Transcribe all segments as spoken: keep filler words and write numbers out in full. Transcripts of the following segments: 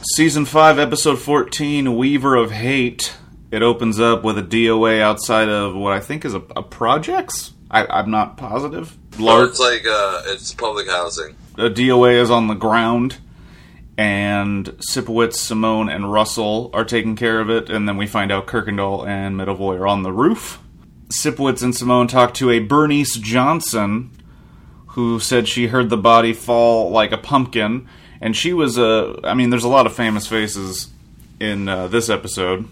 Season five, Episode fourteen, Weaver of Hate. It opens up with a D O A outside of what I think is a, a projects? I, I'm not positive. Large, oh, it's like, uh, it's public housing. A D O A is on the ground, and Sipowicz, Simone, and Russell are taking care of it, and then we find out Kirkendall and Medavoy are on the roof. Sipowicz and Simone talk to a Bernice Johnson, who said she heard the body fall like a pumpkin. And she was a... Uh, I mean, there's a lot of famous faces in uh, this episode.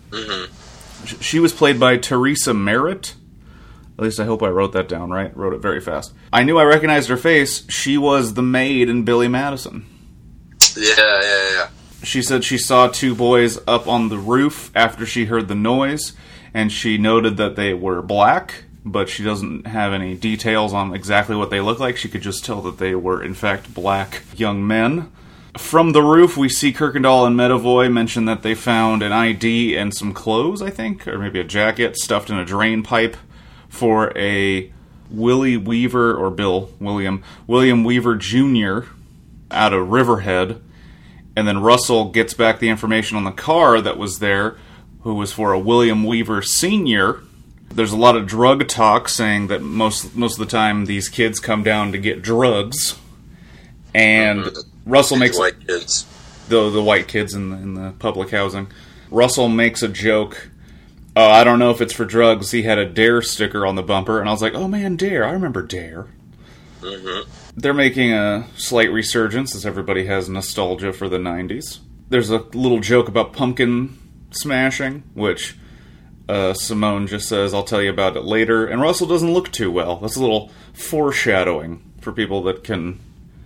Mm-hmm. She was played by Teresa Merritt. At least I hope I wrote that down right. Wrote it very fast. I knew I recognized her face. She was the maid in Billy Madison. Yeah, yeah, yeah. She said she saw two boys up on the roof after she heard the noise. And she noted that they were black. But she doesn't have any details on exactly what they look like. She could just tell that they were, in fact, black young men. From the roof, we see Kirkendall and Medavoy mention that they found an I D and some clothes, I think, or maybe a jacket stuffed in a drain pipe for a Willie Weaver, or Bill, William, William Weaver Junior out of Riverhead. And then Russell gets back the information on the car that was there, who was for a William Weaver Senior There's a lot of drug talk saying that most most of the time these kids come down to get drugs, and mm-hmm. Russell makes white kids, the the white kids in the, in the public housing. Russell makes a joke. Oh, I don't know if it's for drugs. He had a Dare sticker on the bumper, and I was like, oh man, Dare! I remember Dare. Mm-hmm. They're making a slight resurgence as everybody has nostalgia for the nineties. There's a little joke about pumpkin smashing, which. Uh, Simone just says, I'll tell you about it later, and Russell doesn't look too well. That's a little foreshadowing for people that can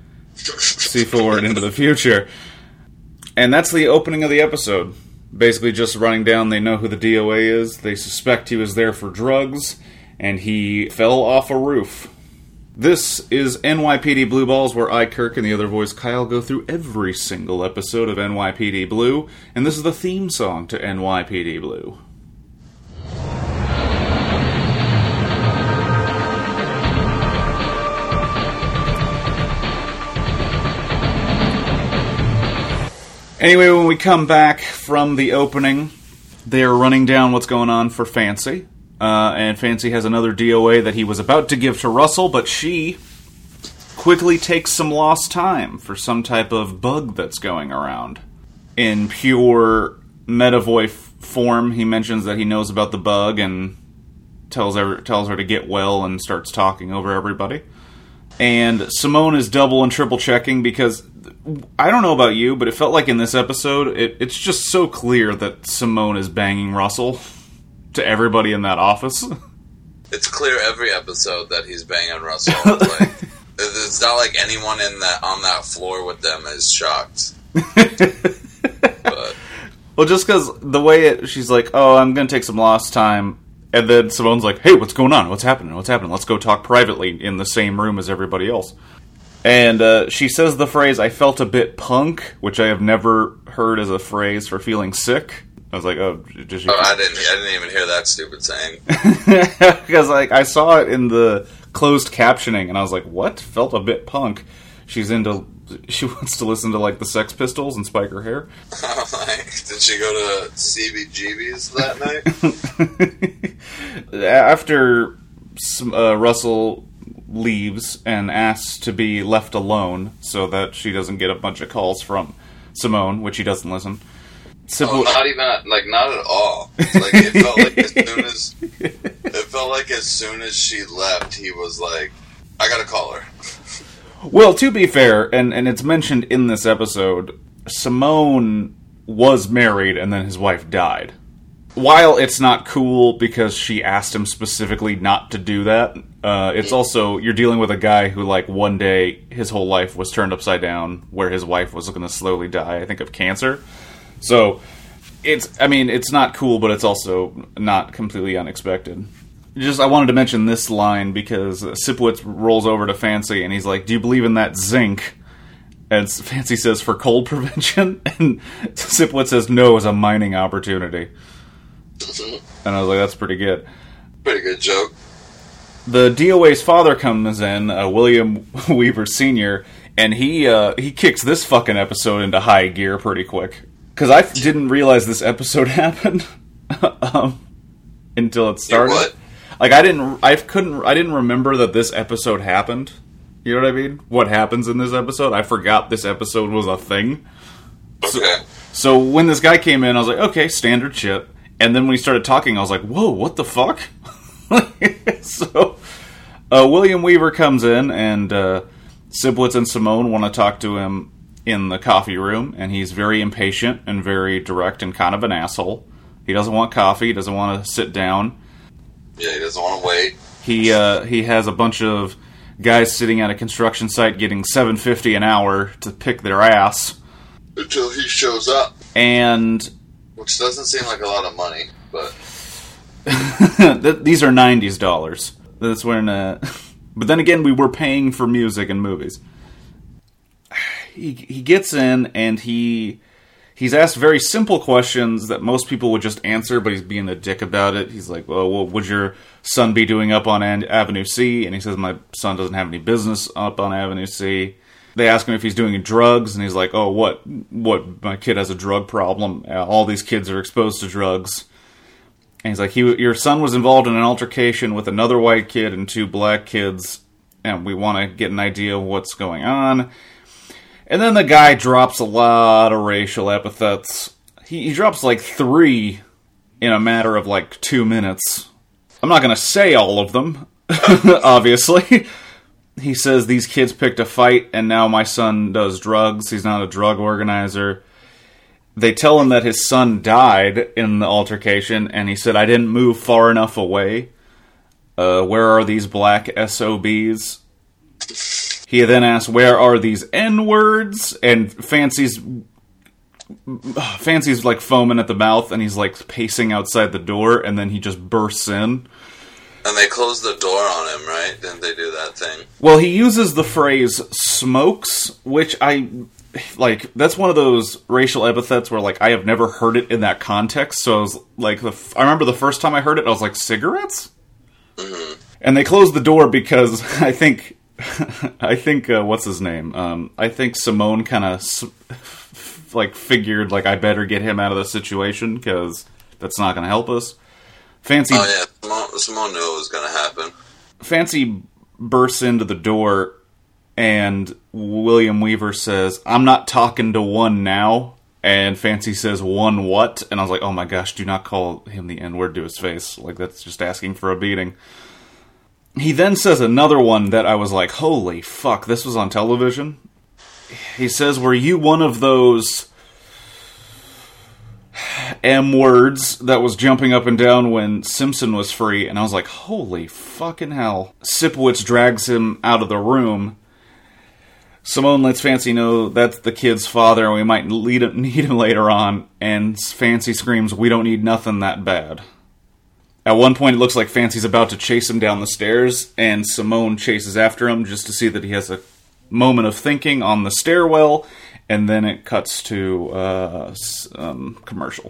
see forward into the future. And that's the opening of the episode. Basically just running down, they know who the D O A is, they suspect he was there for drugs, and he fell off a roof. This is N Y P D Blue Balls, where I, Kirk, and the other voice, Kyle, go through every single episode of N Y P D Blue, and this is the theme song to N Y P D Blue. Anyway, when we come back from the opening, they're running down what's going on for Fancy. Uh, and Fancy has another D O A that he was about to give to Russell, but she quickly takes some lost time for some type of bug that's going around. In pure Medavoy f- form, he mentions that he knows about the bug and tells her, tells her to get well and starts talking over everybody. And Simone is double and triple checking because... I don't know about you, but it felt like in this episode, it, it's just so clear that Simone is banging Russell to everybody in that office. It's clear every episode that he's banging Russell. Like, it's not like anyone in that on that floor with them is shocked. But. Well, just because the way it, she's like, oh, I'm going to take some lost time, and then Simone's like, hey, what's going on? What's happening? What's happening? Let's go talk privately in the same room as everybody else. And uh, she says the phrase, I felt a bit punk, which I have never heard as a phrase for feeling sick. I was like, oh, did you... Oh, I didn't, I didn't even hear that stupid saying. Because like I saw it in the closed captioning, and I was like, what? Felt a bit punk. She's into... She wants to listen to, like, the Sex Pistols and spike her hair. Like, did she go to C B G B's that night? After uh, Russell... leaves and asks to be left alone so that she doesn't get a bunch of calls from Simone, which he doesn't listen. Simple- oh, not even, like, not at all. Like, it felt like as soon as, it felt like as soon as she left, he was like, I gotta call her. Well, to be fair, and, and it's mentioned in this episode, Simone was married and then his wife died. While it's not cool because she asked him specifically not to do that, uh, it's also, you're dealing with a guy who, like, one day, his whole life was turned upside down, where his wife was going to slowly die, I think, of cancer. So, it's, I mean, it's not cool, but it's also not completely unexpected. Just, I wanted to mention this line, because Sipowicz rolls over to Fancy, and he's like, do you believe in that zinc? And Fancy says, for cold prevention? And Sipowicz says, no, as a mining opportunity. And I was like, that's pretty good. Pretty good joke. The D O A's father comes in, uh, William Weaver Senior, And he uh, he kicks this fucking episode into high gear pretty quick. Because I didn't realize this episode happened um, until it started. What? Like, I didn't, I couldn't, I didn't remember that this episode happened. You know what I mean? What happens in this episode? I forgot this episode was a thing. Okay. So, so when this guy came in, I was like, okay, standard shit. And then when he started talking, I was like, whoa, what the fuck? so, uh, William Weaver comes in, and uh, Sibwitz and Simone want to talk to him in the coffee room, and he's very impatient and very direct and kind of an asshole. He doesn't want coffee, he doesn't want to sit down. Yeah, he doesn't want to wait. He uh, he has a bunch of guys sitting at a construction site getting seven dollars and fifty cents an hour to pick their ass. Until he shows up. And... Which doesn't seem like a lot of money, but... These are nineties dollars. That's when... Uh... But then again, we were paying for music and movies. He he gets in, and he... He's asked very simple questions that most people would just answer, but he's being a dick about it. He's like, well, what would your son be doing up on Avenue C? And he says, my son doesn't have any business up on Avenue C. They ask him if he's doing drugs, and he's like, oh, what? What? My kid has a drug problem. Uh, all these kids are exposed to drugs. And he's like, he, your son was involved in an altercation with another white kid and two black kids, and we want to get an idea of what's going on. And then the guy drops a lot of racial epithets. He, he drops like three in a matter of like two minutes. I'm not going to say all of them, obviously. He says these kids picked a fight and now my son does drugs. He's not a drug organizer. They tell him that his son died in the altercation, and he said, I didn't move far enough away. Uh, where are these black S O Bs? He then asks, where are these N-words? And Fancy's Fancy's like foaming at the mouth, and he's like pacing outside the door, and then he just bursts in. And they closed the door on him, right? Didn't they do that thing? Well, he uses the phrase smokes, which I, like, that's one of those racial epithets where, like, I have never heard it in that context, so I was, like, the, I remember the first time I heard it, I was like, cigarettes? Mm-hmm. And they closed the door because I think... I think, uh, what's his name? Um, I think Simone kind of, f- like, figured, like, I better get him out of the situation, because that's not going to help us. Fancy... Oh, yeah, Simone, Simone knew it was going to happen. Fancy bursts into the door, and William Weaver says, I'm not talking to one now, and Fancy says, one what? And I was like, oh my gosh, do not call him the N-word to his face. Like, that's just asking for a beating. He then says another one that I was like, holy fuck, this was on television. He says, were you one of those M-words that was jumping up and down when Simpson was free? And I was like, holy fucking hell. Sipowicz drags him out of the room. Simone lets Fancy know that's the kid's father, and we might need him, need him later on. And Fancy screams, we don't need nothing that bad. At one point, it looks like Fancy's about to chase him down the stairs, and Simone chases after him just to see that he has a moment of thinking on the stairwell, and then it cuts to uh, um, commercial.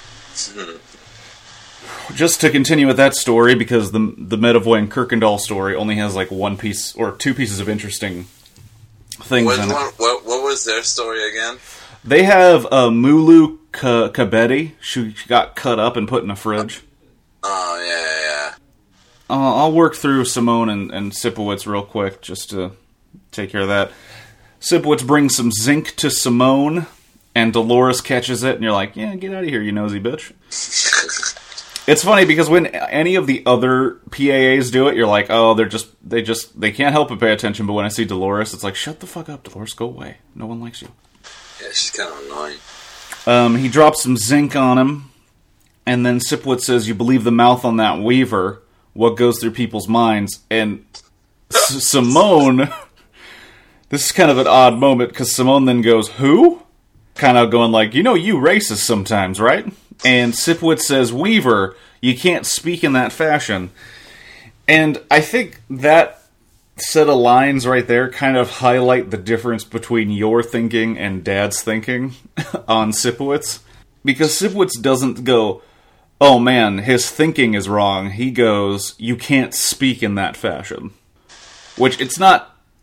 Just to continue with that story, because the the Medavoy and Kirkendall story only has like one piece, or two pieces of interesting things What, in it. what, what, what was their story again? They have uh, Mulu K- Kabedi. She got cut up and put in a fridge. Oh, yeah, yeah, Uh, I'll work through Simone and, and Sipowicz real quick, just to take care of that. Sipowicz brings some zinc to Simone, and Dolores catches it, and you're like, yeah, get out of here, you nosy bitch. It's funny, because when any of the other P A As do it, you're like, oh, they're just, they just, they can't help but pay attention, but when I see Dolores, it's like, shut the fuck up, Dolores, go away. No one likes you. Yeah, she's kind of annoying. Um, he drops some zinc on him, and then Sipowicz says, you believe the mouth on that Weaver, what goes through people's minds? And S- Simone, this is kind of an odd moment, because Simone then goes, who? Kind of going like, you know you racist sometimes, right? And Sipowicz says, Weaver, you can't speak in that fashion. And I think that set of lines right there kind of highlight the difference between your thinking and Dad's thinking on Sipowicz. Because Sipowicz doesn't go, oh man, his thinking is wrong. He goes, you can't speak in that fashion. Which, it's not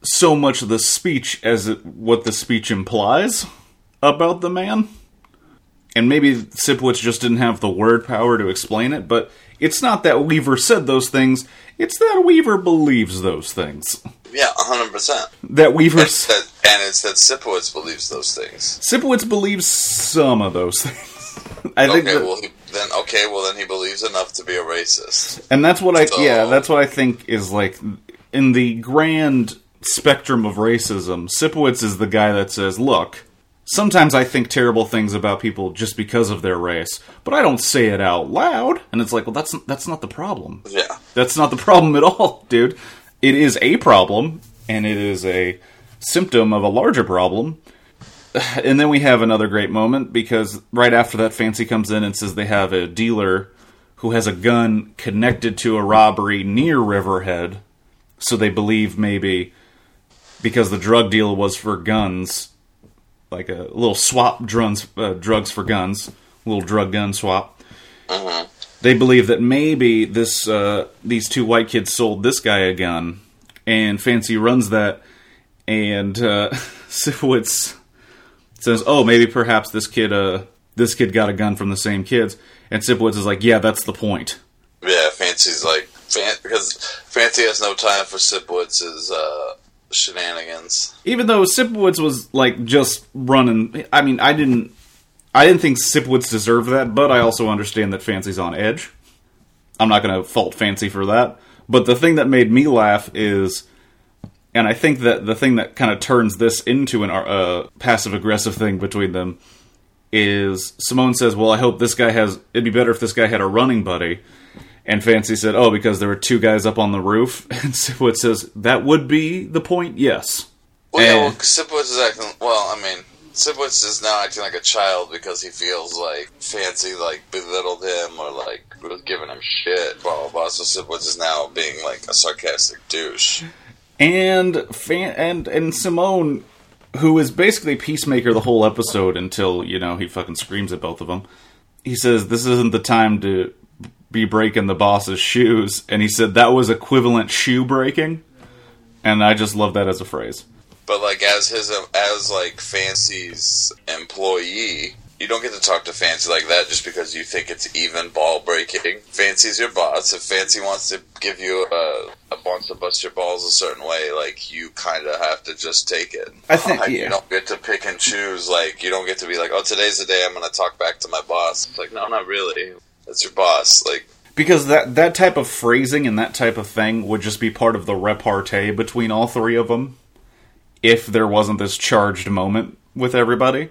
so much of the speech as it, what the speech implies about the man. And maybe Sipowicz just didn't have the word power to explain it, but it's not that Weaver said those things, it's that Weaver believes those things. Yeah, one hundred percent. That Weaver... And it's that, and it's that Sipowicz believes those things. Sipowicz believes some of those things. I think okay, that, well, he, then, okay, well, then he believes enough to be a racist. And that's what I... So, yeah, that's what I think is, like, in the grand spectrum of racism, Sipowicz is the guy that says, look... Sometimes I think terrible things about people just because of their race, but I don't say it out loud. And it's like, well, that's that's not the problem. Yeah. That's not the problem at all, dude. It is a problem, and it is a symptom of a larger problem. And then we have another great moment, because right after that, Fancy comes in and says they have a dealer who has a gun connected to a robbery near Riverhead. So they believe maybe because the drug deal was for guns... like a little swap drugs, uh, drugs for guns, a little drug gun swap. Uh-huh. They believe that maybe this uh, these two white kids sold this guy a gun, and Fancy runs that, and uh, Sipowicz says, "Oh, maybe perhaps this kid, uh, this kid got a gun from the same kids." And Sipowicz is like, "Yeah, that's the point." Yeah, Fancy's like, fan- because Fancy has no time for Sipowicz's uh, shenanigans. Even though Sipowicz was like just running, I mean, I didn't, I didn't think Sipowicz deserved that, but I also understand that Fancy's on edge. I'm not going to fault Fancy for that. But the thing that made me laugh is, and I think that the thing that kind of turns this into an uh, passive-aggressive thing between them is Simone says, well, I hope this guy has, it'd be better if this guy had a running buddy. And Fancy said, oh, because there were two guys up on the roof. And Sipowicz says, that would be the point, yes. Well, yeah, well, And- Sipowicz is acting, well, I mean, Sipowicz is now acting like a child because he feels like Fancy, like, belittled him or, like, was giving him shit, blah, blah, blah. So Sipowicz is now being, like, a sarcastic douche. And Fan- and and Simone, who is basically Peacemaker the whole episode until, you know, he fucking screams at both of them. He says, this isn't the time to be breaking the boss's shoes. And he said that was equivalent shoe breaking. And I just love that as a phrase. But, like, as his, as, like, Fancy's employee, you don't get to talk to Fancy like that just because you think it's even ball breaking. Fancy's your boss. If Fancy wants to give you a, a wants to bust your balls a certain way, like, you kind of have to just take it. I think, Like, yeah. You don't get to pick and choose. Like, you don't get to be like, oh, today's the day I'm going to talk back to my boss. It's like, no, not really. That's your boss. Like, Because that, that type of phrasing and that type of thing would just be part of the repartee between all three of them if there wasn't this charged moment with everybody.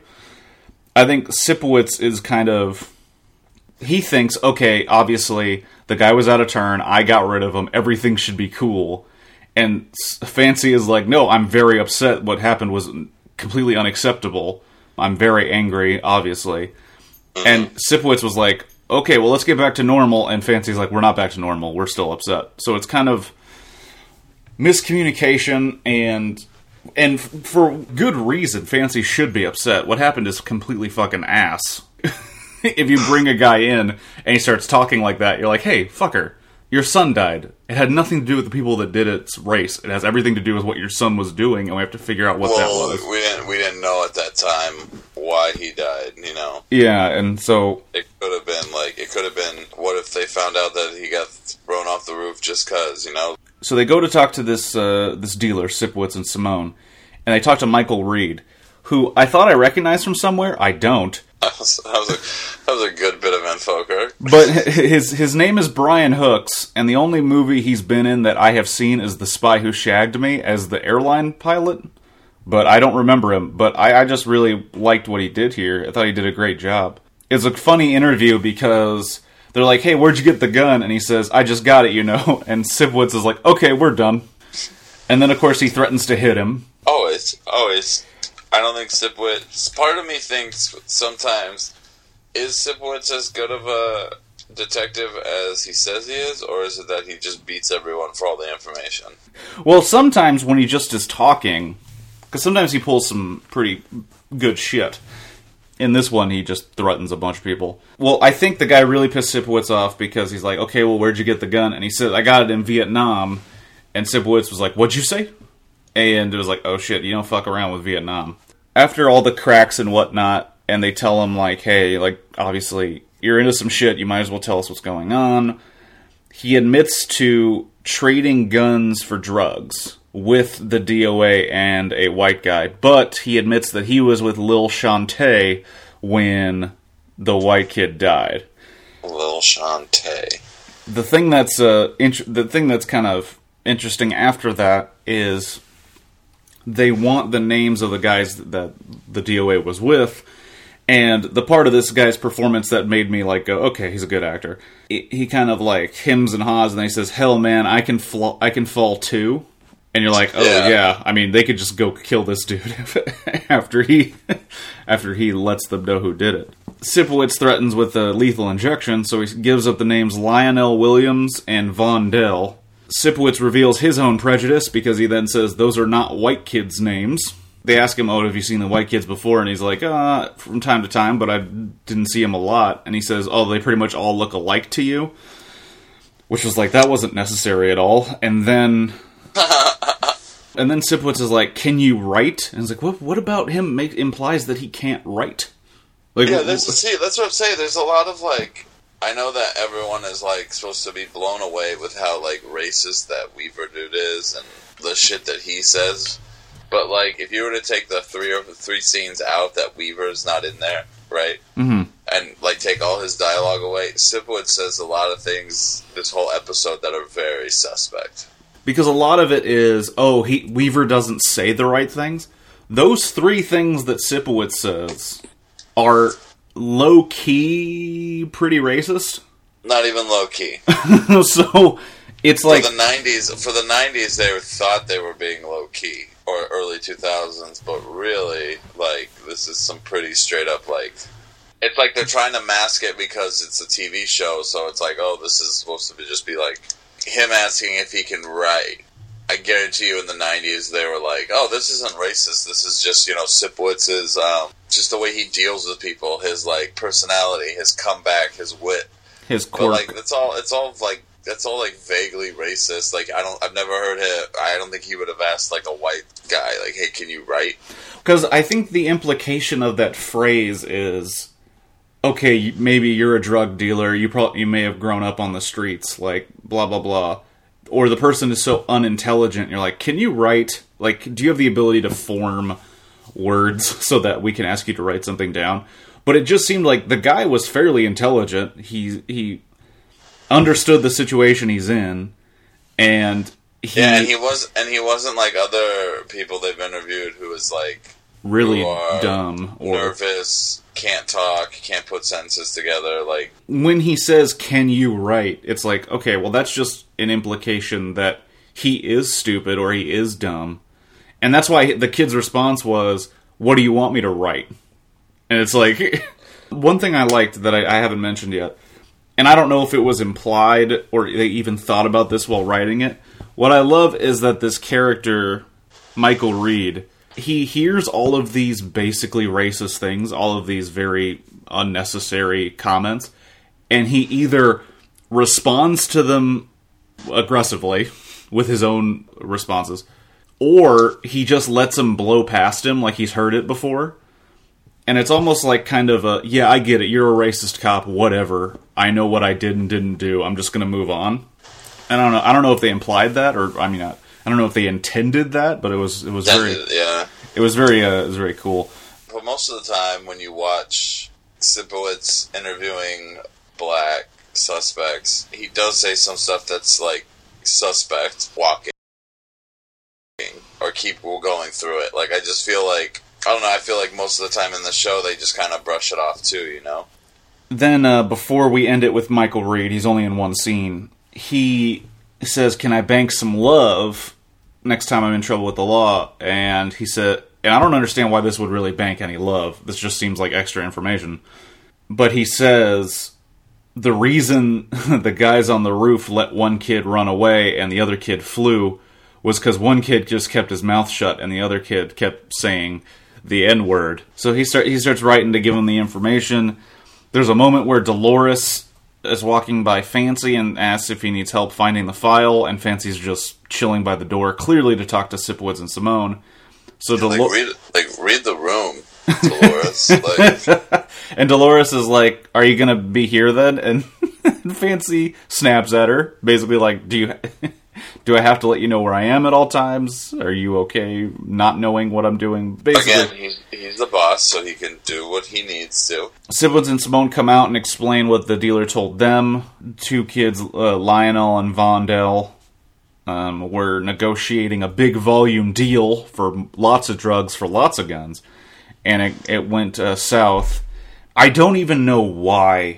I think Sipowicz is kind of... He thinks, okay, obviously, the guy was out of turn, I got rid of him, everything should be cool. And Fancy is like, no, I'm very upset, what happened was completely unacceptable. I'm very angry, obviously. And Sipowicz was like, okay, well, let's get back to normal. And Fancy's like, we're not back to normal, we're still upset. So it's kind of miscommunication, and... And f- for good reason, Fancy should be upset. What happened is completely fucking ass. If you bring a guy in and he starts talking like that, you're like, hey, fucker, your son died. It had nothing to do with the people that did its race. It has everything to do with what your son was doing, and we have to figure out what well, that was. we didn't we didn't know at that time why he died. You know, Yeah, and so... it could have been like it could have been. What if they found out that he got thrown off the roof just cause? You know. So they go to talk to this uh, this dealer, Sipowicz and Simone, and they talk to Michael Reed, who I thought I recognized from somewhere. I don't. That was, that was a that was a good bit of info, Kirk. But his his name is Brian Hooks, and the only movie he's been in that I have seen is The Spy Who Shagged Me as the airline pilot. But I don't remember him. But I, I just really liked what he did here. I thought he did a great job. It's a funny interview because they're like, hey, where'd you get the gun? And he says, I just got it, you know. And Sipowicz is like, okay, we're done. And then, of course, he threatens to hit him. Always, always. I don't think Sipowicz... Part of me thinks sometimes, is Sipowicz as good of a detective as he says he is, or is it that he just beats everyone for all the information? Well, sometimes when he just is talking, because sometimes he pulls some pretty good shit. In this one, he just threatens a bunch of people. Well, I think the guy really pissed Sipowicz off because he's like, okay, well, where'd you get the gun? And he said, I got it in Vietnam. And Sipowicz was like, what'd you say? And it was like, oh shit, you don't fuck around with Vietnam. After all the cracks and whatnot, and they tell him, like, hey, like, obviously, you're into some shit, you might as well tell us what's going on. He admits to trading guns for drugs with the D O A and a white guy, but he admits that he was with Lil Shantae when the white kid died. Lil Shantae. The thing that's uh, int- the thing that's kind of interesting after that is they want the names of the guys that the D O A was with, and the part of this guy's performance that made me like go, okay, he's a good actor. He, he kind of like hems and haws, and then he says, "Hell, man, I can fl- I can fall too." And you're like, oh yeah. yeah, I mean, they could just go kill this dude after he after he lets them know who did it. Sipowicz threatens with a lethal injection, so he gives up the names Lionel Williams and Von Dell. Sipowicz reveals his own prejudice, because he then says, those are not white kids' names. They ask him, oh, have you seen the white kids before? And he's like, uh, from time to time, but I didn't see them a lot. And he says, oh, they pretty much all look alike to you? Which was like, that wasn't necessary at all. And then... and then Sipowicz is like, can you write? And he's like, what, what about him make, implies that he can't write? Like, yeah, there's, see, that's what I'm saying. There's a lot of, like... I know that everyone is, like, supposed to be blown away with how, like, racist that Weaver dude is and the shit that he says. But, like, if you were to take the three or three scenes out that Weaver's not in there, right? Mm-hmm. And, like, take all his dialogue away, Sipowicz says a lot of things this whole episode that are very suspect. Because a lot of it is, oh, he Weaver doesn't say the right things. Those three things that Sipowicz says are low-key pretty racist. Not even low-key. So, it's for like... the nineties, for the nineties, they thought they were being low-key. Or early two thousands, but really, like, this is some pretty straight-up, like... It's like they're trying to mask it because it's a T V show, so it's like, oh, this is supposed to be just be, like, him asking if he can write. I guarantee you in the nineties, they were like, oh, this isn't racist, this is just, you know, Sipowicz's, um... just the way he deals with people, his, like, personality, his comeback, his wit. His quirk. But, like, it's all, it's all, like, that's all, like, vaguely racist. Like, I don't, I've never heard him, I don't think he would have asked, like, a white guy, like, hey, can you write? Because I think the implication of that phrase is, okay, maybe you're a drug dealer, you probably, you may have grown up on the streets, like, blah, blah, blah. Or the person is so unintelligent, you're like, can you write? Like, do you have the ability to form words so that we can ask you to write something down? But it just seemed like the guy was fairly intelligent. He he understood the situation he's in, and he yeah, and he was and he wasn't like other people they've interviewed who was like really dumb or nervous, can't talk, can't put sentences together. Like when he says, "Can you write?" It's like, okay, well, that's just an implication that he is stupid or he is dumb. And that's why the kid's response was, what do you want me to write? And it's like, one thing I liked that I, I haven't mentioned yet, and I don't know if it was implied or they even thought about this while writing it, what I love is that this character, Michael Reed, he hears all of these basically racist things, all of these very unnecessary comments, and he either responds to them aggressively with his own responses, or he just lets him blow past him like he's heard it before. And it's almost like kind of a, yeah, I get it, you're a racist cop, whatever. I know what I did and didn't do, I'm just going to move on. And I don't know I don't know if they implied that, or, I mean, I, I don't know if they intended that, but it was it was that, very, yeah. it was very, uh, it was very cool. But most of the time when you watch Sipowicz interviewing black suspects, he does say some stuff that's like suspect, walking, or keep going through it. Like, I just feel like, I don't know, I feel like most of the time in the show they just kind of brush it off too, you know? Then, uh, before we end it with Michael Reed, he's only in one scene, he says, can I bank some love next time I'm in trouble with the law? And he said, and I don't understand why this would really bank any love, this just seems like extra information, but he says, the reason the guys on the roof let one kid run away and the other kid flew was because one kid just kept his mouth shut and the other kid kept saying the N-word. So he start he starts writing to give him the information. There's a moment where Dolores is walking by Fancy and asks if he needs help finding the file, and Fancy's just chilling by the door, clearly to talk to Sipowicz and Simone. So yeah, Delo- like, read, like, read the room, Dolores. like... And Dolores is like, "Are you gonna be here then?" And Fancy snaps at her, basically like, "Do you do I have to let you know where I am at all times? Are you okay not knowing what I'm doing?" Basically, again, he's he's the boss, so he can do what he needs to. Sipowicz and Simone come out and explain what the dealer told them. Two kids, uh, Lionel and Vondell, um, were negotiating a big volume deal for lots of drugs for lots of guns, and it, it went uh, south. I don't even know why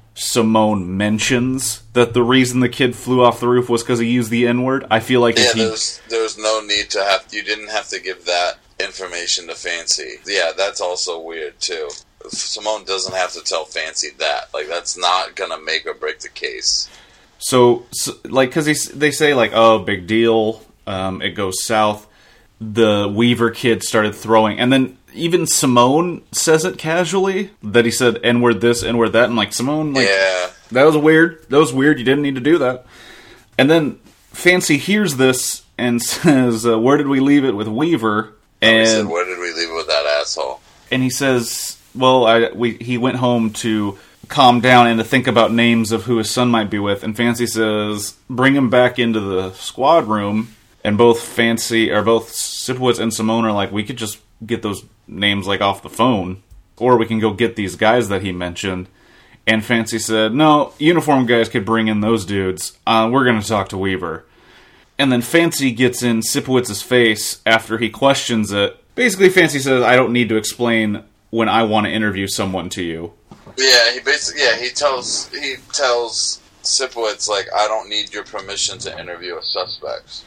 Simone mentions that the reason the kid flew off the roof was because he used the N-word. I feel like yeah, if he... there's there's no need to have. You didn't have to give that information to Fancy. Yeah, that's also weird too. Simone doesn't have to tell Fancy that. Like, that's not gonna make or break the case. So, so like, because they say like, "Oh, big deal." Um, it goes south. The Weaver kid started throwing, and then even Simone says it casually that he said N-word this, N-word that, and like Simone, like, yeah, that was weird. That was weird. You didn't need to do that. And then Fancy hears this and says, uh, "Where did we leave it with Weaver?" And he said, "Where did we leave it with that asshole?" And he says, "Well, I we he went home to calm down and to think about names of who his son might be with." And Fancy says, "Bring him back into the squad room." And both Fancy, or both Sipowicz and Simone are like, "We could just get those names like off the phone, or we can go get these guys that he mentioned." And Fancy said, "No, uniform guys could bring in those dudes. Uh, we're going to talk to Weaver." And then Fancy gets in Sipowicz's face after he questions it. Basically, Fancy says, "I don't need to explain when I want to interview someone to you." Yeah, he basically yeah he tells he tells Sipowicz, like, "I don't need your permission to interview a suspect."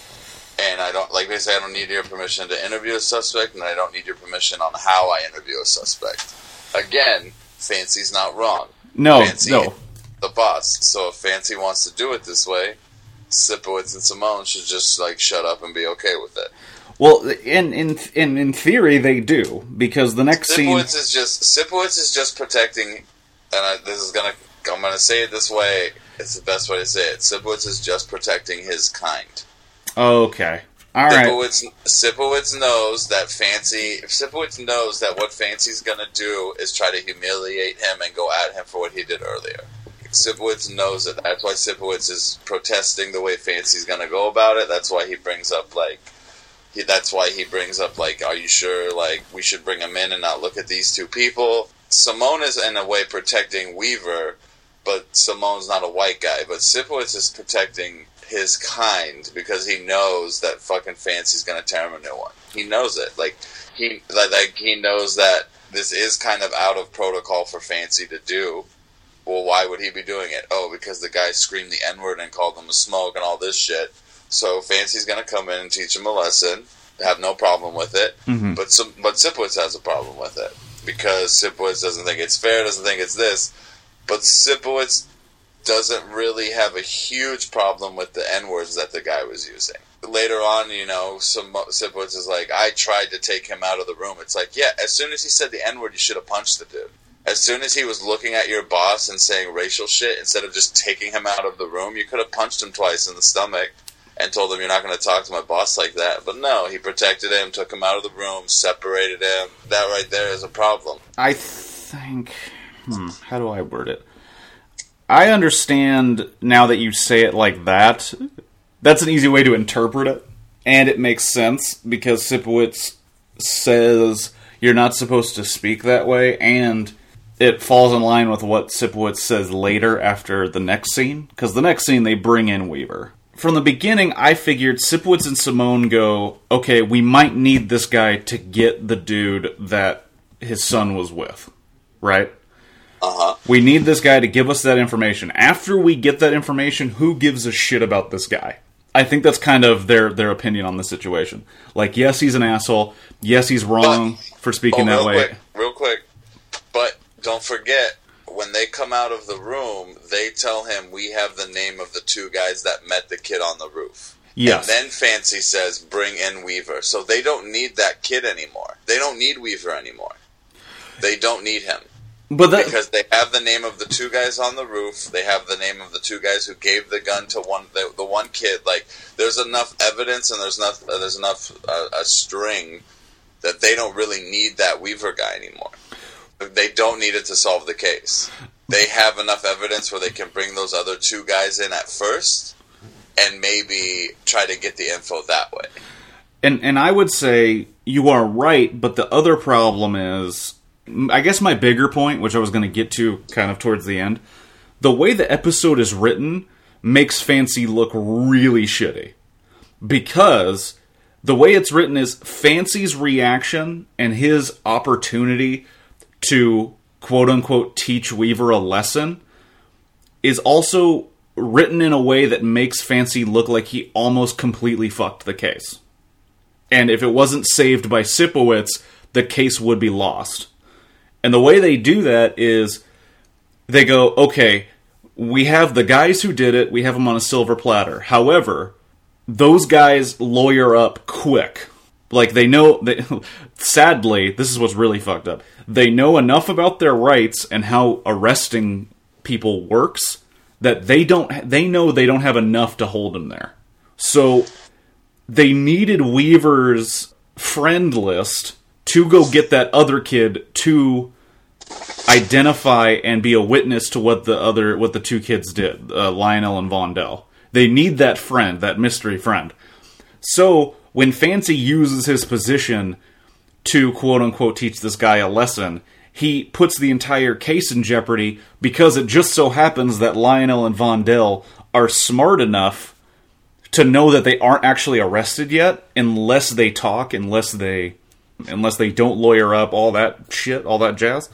And I don't, like, basically, I don't need your permission to interview a suspect, and I don't need your permission on how I interview a suspect. Again, Fancy's not wrong. No, Fancy, no. the boss. So if Fancy wants to do it this way, Sipowicz and Simone should just, like, shut up and be okay with it. Well, in in in, in theory, they do, because the next scene... Sipowicz is just, Sipowicz is just protecting, and I, this is gonna, I'm gonna say it this way, it's the best way to say it. Sipowicz is just protecting his kind. Okay. All right. Sipowicz, Sipowicz knows that Fancy. Sipowicz knows that what Fancy's gonna do is try to humiliate him and go at him for what he did earlier. Sipowicz knows it. That's why Sipowicz is protesting the way Fancy's gonna go about it. That's why he brings up like. He, that's why he brings up like, "Are you sure? Like, we should bring him in and not look at these two people." Simone is in a way protecting Weaver, but Simone's not a white guy. But Sipowicz is protecting his kind because he knows that fucking Fancy's gonna tear him a new one. He knows it. Like he like, like he knows that this is kind of out of protocol for Fancy to do. Well, why would he be doing it? Oh, because the guy screamed the N-word and called him a smoke and all this shit. So Fancy's gonna come in and teach him a lesson. Have no problem with it. Mm-hmm. But but Sipowicz has a problem with it because Sipowicz doesn't think it's fair. Doesn't think it's this. But Sipowicz doesn't really have a huge problem with the N-words that the guy was using. Later on, you know, some Sipowicz is like, "I tried to take him out of the room." It's like, yeah, as soon as he said the N-word, you should have punched the dude. As soon as he was looking at your boss and saying racial shit, instead of just taking him out of the room, you could have punched him twice in the stomach and told him, "You're not going to talk to my boss like that." But no, he protected him, took him out of the room, separated him. That right there is a problem. I think... Hmm, how do I word it? I understand now that you say it like that. That's an easy way to interpret it. And it makes sense because Sipowicz says you're not supposed to speak that way. And it falls in line with what Sipowicz says later after the next scene. Because the next scene, they bring in Weaver. From the beginning, I figured Sipowicz and Simone go, "Okay, we might need this guy to get the dude that his son was with." Right? Uh-huh. We need this guy to give us that information. After we get that information, who gives a shit about this guy? I think that's kind of their, their opinion on the situation. Like, yes, he's an asshole. Yes, he's wrong but, for speaking oh, that way. Quick, real quick. But don't forget, when they come out of the room, they tell him, "We have the name of the two guys that met the kid on the roof." Yes. And then Fancy says, "Bring in Weaver." So they don't need that kid anymore. They don't need Weaver anymore. They don't need him. But that, because they have the name of the two guys on the roof, they have the name of the two guys who gave the gun to one the, the one kid. Like, there's enough evidence and there's enough uh, there's enough uh, a string that they don't really need that Weaver guy anymore. They don't need it to solve the case. They have enough evidence where they can bring those other two guys in at first and maybe try to get the info that way. And and I would say you are right, but the other problem is, I guess my bigger point, which I was going to get to kind of towards the end, the way the episode is written makes Fancy look really shitty. Because the way it's written is Fancy's reaction and his opportunity to quote-unquote teach Weaver a lesson is also written in a way that makes Fancy look like he almost completely fucked the case. And if it wasn't saved by Sipowicz, the case would be lost. And the way they do that is they go, okay, we have the guys who did it, we have them on a silver platter. However, those guys lawyer up quick. Like, they know, they, sadly, this is what's really fucked up. They know enough about their rights and how arresting people works that they don't, they know they don't have enough to hold them there. So, they needed Weaver's friend list to go get that other kid to identify and be a witness to what the other, what the two kids did, uh, Lionel and Vondell. They need that friend, that mystery friend. So, when Fancy uses his position to quote-unquote teach this guy a lesson, he puts the entire case in jeopardy because it just so happens that Lionel and Vondell are smart enough to know that they aren't actually arrested yet unless they talk, unless they unless they don't lawyer up, all that shit, all that jazz.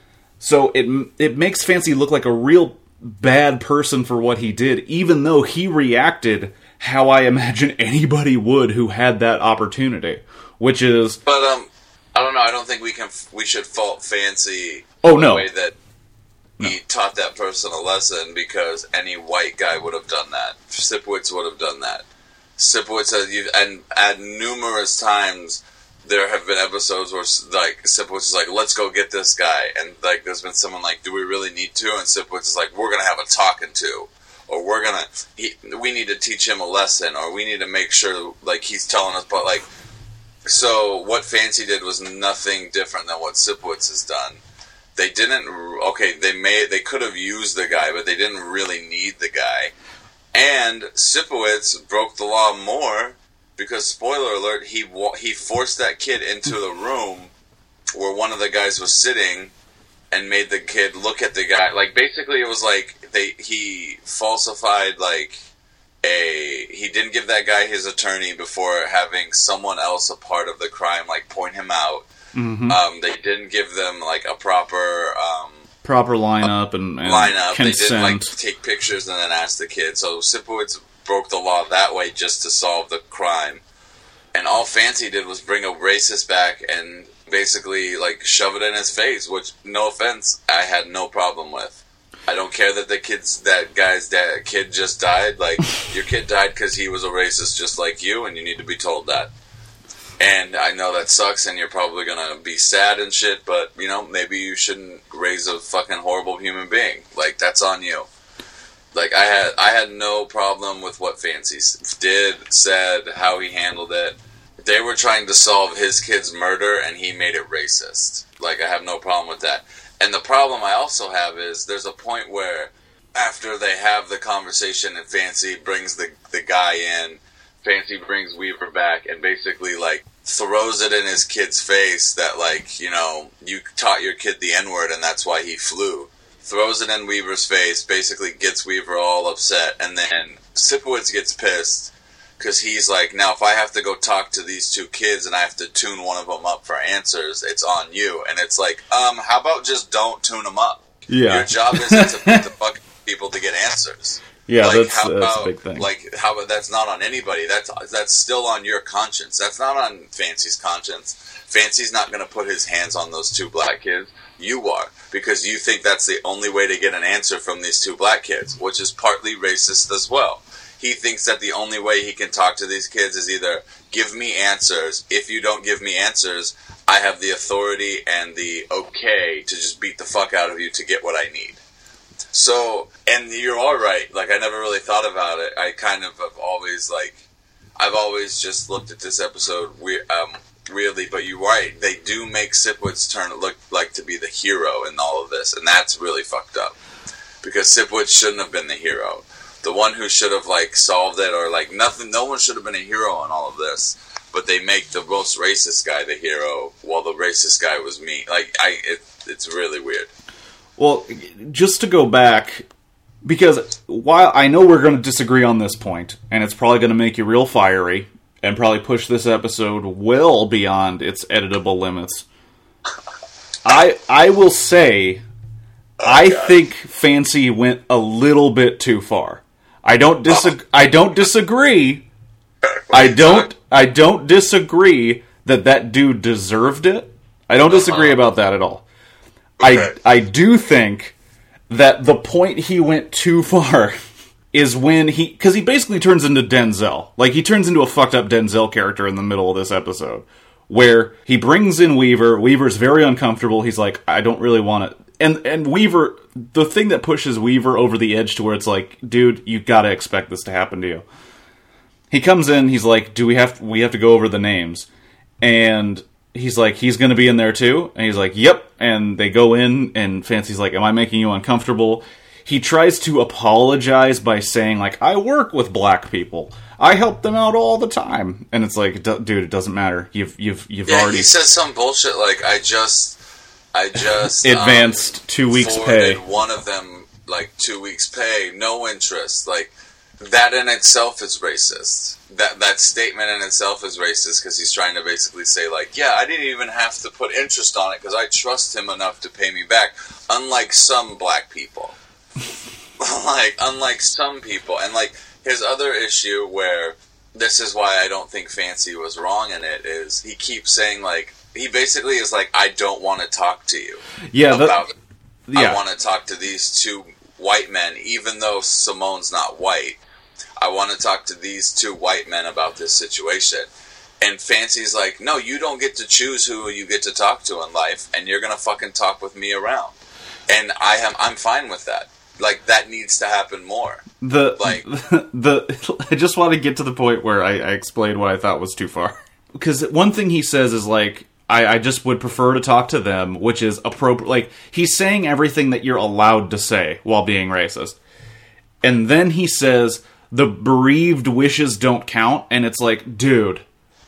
So it it makes Fancy look like a real bad person for what he did, even though he reacted how I imagine anybody would who had that opportunity, which is... But, um, I don't know, I don't think we can, we should fault Fancy oh, in no. the way that no. he taught that person a lesson, because any white guy would have done that. Sipowicz would have done that. Sipowicz, has, and at numerous times, there have been episodes where, like, Sipowicz is like, let's go get this guy, and, like, there's been someone like, do we really need to? And Sipowicz is like, we're gonna have a talking to. Or we're gonna, he, we need to teach him a lesson, or we need to make sure, like, he's telling us, but, like, so what Fancy did was nothing different than what Sipowicz has done. They didn't, okay, they may, they could have used the guy, but they didn't really need the guy. And Sipowicz broke the law more, because, spoiler alert, he he forced that kid into the room where one of the guys was sitting, and made the kid look at the guy. Like, basically, it was like they he falsified, like, a... He didn't give that guy his attorney before having someone else a part of the crime, like, point him out. Mm-hmm. Um, they didn't give them, like, a proper... Um, proper lineup and, and lineup. consent. They didn't, like, take pictures and then ask the kid. So Sipowicz broke the law that way just to solve the crime. And all Fancy did was bring a racist back and basically, like, shove it in his face, which, no offense, I had no problem with. I don't care that the kid's, that guy's dad, kid just died. Like, your kid died because he was a racist just like you, and you need to be told that. And I know that sucks, and you're probably gonna be sad and shit, but, you know, maybe you shouldn't raise a fucking horrible human being. Like, that's on you. Like, I had, I had no problem with what Fancy did, said, how he handled it. They were trying to solve his kid's murder, and he made it racist. Like, I have no problem with that. And the problem I also have is, there's a point where, after they have the conversation and Fancy brings the, the guy in, Fancy brings Weaver back, and basically, like, throws it in his kid's face that, like, you know, you taught your kid the N-word, and that's why he flew. Throws it in Weaver's face, basically gets Weaver all upset, and then Sipowicz gets pissed, because he's like, now if I have to go talk to these two kids and I have to tune one of them up for answers, it's on you. And it's like, um, how about just don't tune them up? Yeah. Your job isn't to beat the fucking people to get answers. Yeah, like, that's, how that's about, a big thing. Like, how about that's not on anybody? That's that's still on your conscience. That's not on Fancy's conscience. Fancy's not going to put his hands on those two black kids. You are, because you think that's the only way to get an answer from these two black kids, which is partly racist as well. He thinks that the only way he can talk to these kids is either give me answers. If you don't give me answers, I have the authority and the okay to just beat the fuck out of you to get what I need. So, and you're all right. Like, I never really thought about it. I kind of have always, like, I've always just looked at this episode we, um, weirdly, but you're right. They do make Sipowicz turn look like to be the hero in all of this, and that's really fucked up. Because Sipowicz shouldn't have been the hero. The one who should have, like, solved it, or, like, nothing, no one should have been a hero in all of this. But they make the most racist guy the hero, while the racist guy was me. Like, I, it, it's really weird. Well, just to go back, because while I know we're going to disagree on this point, and it's probably going to make you real fiery, and probably push this episode well beyond its editable limits, I I will say, oh, I God. think Fancy went a little bit too far. I don't disag- oh. I don't disagree. I don't I don't disagree that that dude deserved it. I don't disagree about that at all. Okay. I I do think that the point he went too far is when he... Because he basically turns into Denzel. Like, he turns into a fucked up Denzel character in the middle of this episode. Where he brings in Weaver. Weaver's very uncomfortable. He's like, I don't really want it. And, and Weaver... The thing that pushes Weaver over the edge to where it's like, dude, you gotta expect this to happen to you. He comes in, he's like, do we have... We have to go over the names. And... He's like, he's going to be in there too? And he's like, yep. And they go in, and Fancy's like, am I making you uncomfortable? He tries to apologize by saying, like, I work with black people. I help them out all the time. And it's like, dude, it doesn't matter. You've you've you've yeah, already... he says some bullshit like, I just... I just... advanced um, two weeks pay. One of them, like, two weeks pay, no interest. Like, that in itself is racist. That that statement in itself is racist because he's trying to basically say, like, yeah, I didn't even have to put interest on it because I trust him enough to pay me back. Unlike some black people. like, unlike some people. And, like, his other issue where this is why I don't think Fancy was wrong in it is he keeps saying, like, he basically is like, I don't want to talk to you yeah, about that, it. Yeah. I want to talk to these two white men, even though Simone's not white. I want to talk to these two white men about this situation. And Fancy's like, no, you don't get to choose who you get to talk to in life, and you're going to fucking talk with me around. And I am, I'm fine with that. Like, that needs to happen more. The, like, the, I just want to get to the point where I, I explained what I thought was too far. Because one thing he says is like, I, I just would prefer to talk to them, which is appropriate. Like, he's saying everything that you're allowed to say while being racist. And then he says... the bereaved wishes don't count, and it's like, dude,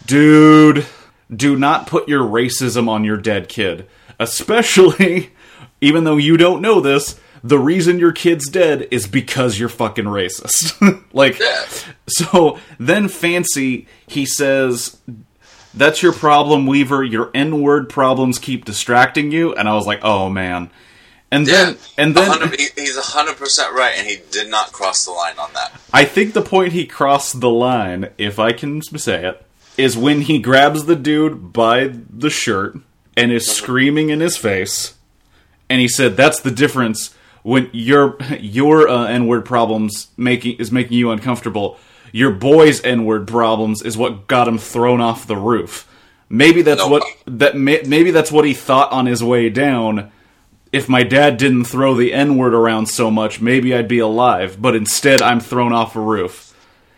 dude, do not put your racism on your dead kid. Especially, even though you don't know this, the reason your kid's dead is because you're fucking racist. like, yeah. So, then Fancy, he says, that's your problem, Weaver, your N-word problems keep distracting you, and I was like, oh man. And yeah, then, and then he's a hundred percent right, and he did not cross the line on that. I think the point he crossed the line, if I can say it, is when he grabs the dude by the shirt and is mm-hmm. screaming in his face, and he said, "That's the difference when your your uh, N-word problems making is making you uncomfortable. Your boy's N-word problems is what got him thrown off the roof. Maybe that's nope. what that may, maybe that's what he thought on his way down." If my dad didn't throw the N-word around so much, maybe I'd be alive. But instead, I'm thrown off a roof.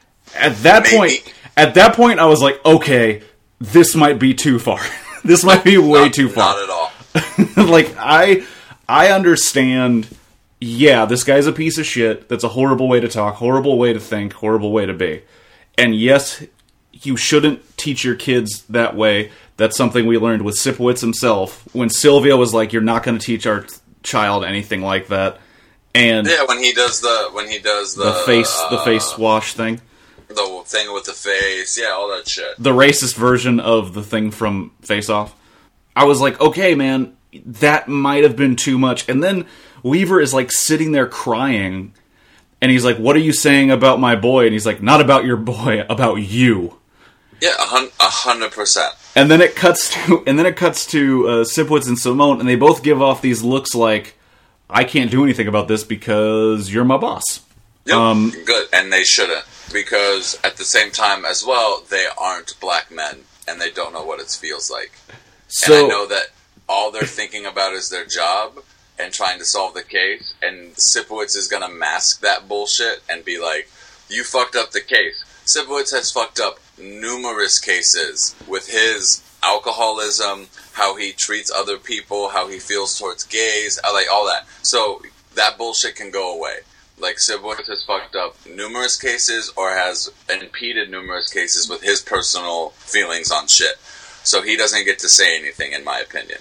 At that maybe. point, at that point, I was like, okay, this might be too far. this might be way not, too far. Not at all. like, I, I understand, yeah, this guy's a piece of shit. That's a horrible way to talk, horrible way to think, horrible way to be. And yes, you shouldn't teach your kids that way. That's something we learned with Sipowicz himself. When Sylvia was like, you're not going to teach our child anything like that. And yeah, when he does the... when he does the... The face, uh, the face wash thing. The thing with the face. Yeah, all that shit. The racist version of the thing from Face Off. I was like, okay, man, that might have been too much. And then Weaver is like sitting there crying. And he's like, what are you saying about my boy? And he's like, not about your boy, about you. Yeah, a hundred percent. And then it cuts to, and then it cuts to uh, Sipowicz and Simone, and they both give off these looks like, "I can't do anything about this because you're my boss." Yep, um, good, and they shouldn't, because at the same time as well, they aren't black men, and they don't know what it feels like. So, and I know that all they're thinking about is their job and trying to solve the case, and Sipowicz is going to mask that bullshit and be like, you fucked up the case. Sipowicz has fucked up numerous cases with his alcoholism, how he treats other people, how he feels towards gays, like all that. So that bullshit can go away. Like, Sipowicz has fucked up numerous cases or has impeded numerous cases with his personal feelings on shit. So he doesn't get to say anything, in my opinion.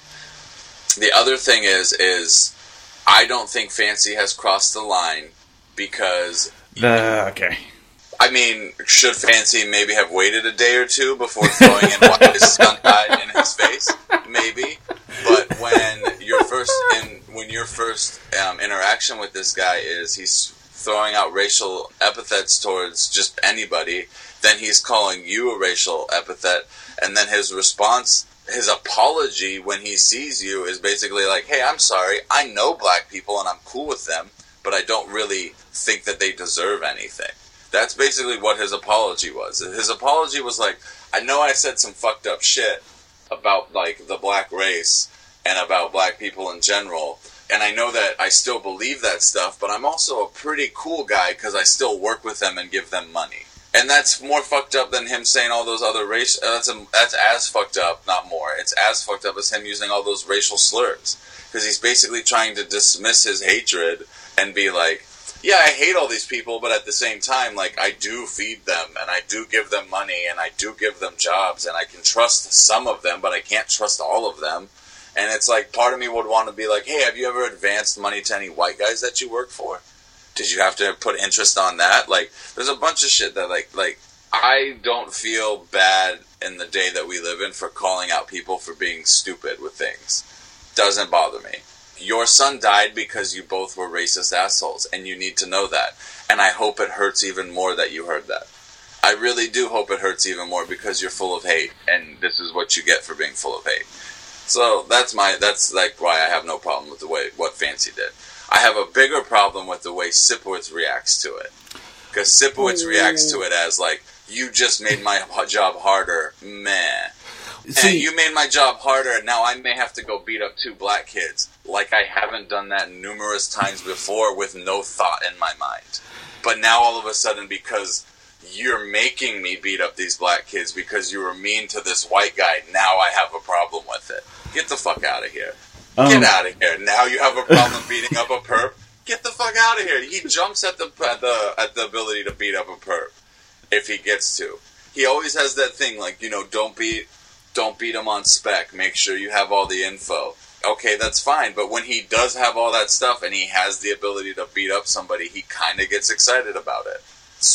The other thing is, is I don't think Fancy has crossed the line because... Uh, okay. I mean, should Fancy maybe have waited a day or two before throwing in what his son died in his face? Maybe. But when your first in, when your first um, interaction with this guy is he's throwing out racial epithets towards just anybody, then he's calling you a racial epithet, and then his response, his apology when he sees you is basically like, hey, I'm sorry, I know black people and I'm cool with them, but I don't really think that they deserve anything. That's basically what his apology was. His apology was like, I know I said some fucked up shit about, like, the black race and about black people in general, and I know that I still believe that stuff, but I'm also a pretty cool guy because I still work with them and give them money. And that's more fucked up than him saying all those other race. Uh, that's a, that's as fucked up, not more. It's as fucked up as him using all those racial slurs, because he's basically trying to dismiss his hatred and be like, yeah, I hate all these people, but at the same time, like, I do feed them, and I do give them money, and I do give them jobs, and I can trust some of them, but I can't trust all of them. And it's like, part of me would want to be like, hey, have you ever advanced money to any white guys that you work for? Did you have to put interest on that? Like, there's a bunch of shit that, like, like I don't feel bad in the day that we live in for calling out people for being stupid with things. Doesn't bother me. Your son died because you both were racist assholes, and you need to know that. And I hope it hurts even more that you heard that. I really do hope it hurts even more because you're full of hate, and this is what you get for being full of hate. So that's my that's like why I have no problem with the way what Fancy did. I have a bigger problem with the way Sipowicz reacts to it, because Sipowicz reacts to it as like, you just made my job harder, meh. See, and you made my job harder, and now I may have to go beat up two black kids. Like I haven't done that numerous times before with no thought in my mind. But now all of a sudden, because you're making me beat up these black kids because you were mean to this white guy, now I have a problem with it. Get the fuck out of here. Um, Get out of here. Now you have a problem beating up a perp? Get the fuck out of here. He jumps at the, at the, at the ability to beat up a perp if he gets to. He always has that thing like, you know, don't beat... Don't beat him on spec. Make sure you have all the info. Okay, that's fine. But when he does have all that stuff and he has the ability to beat up somebody, he kind of gets excited about it.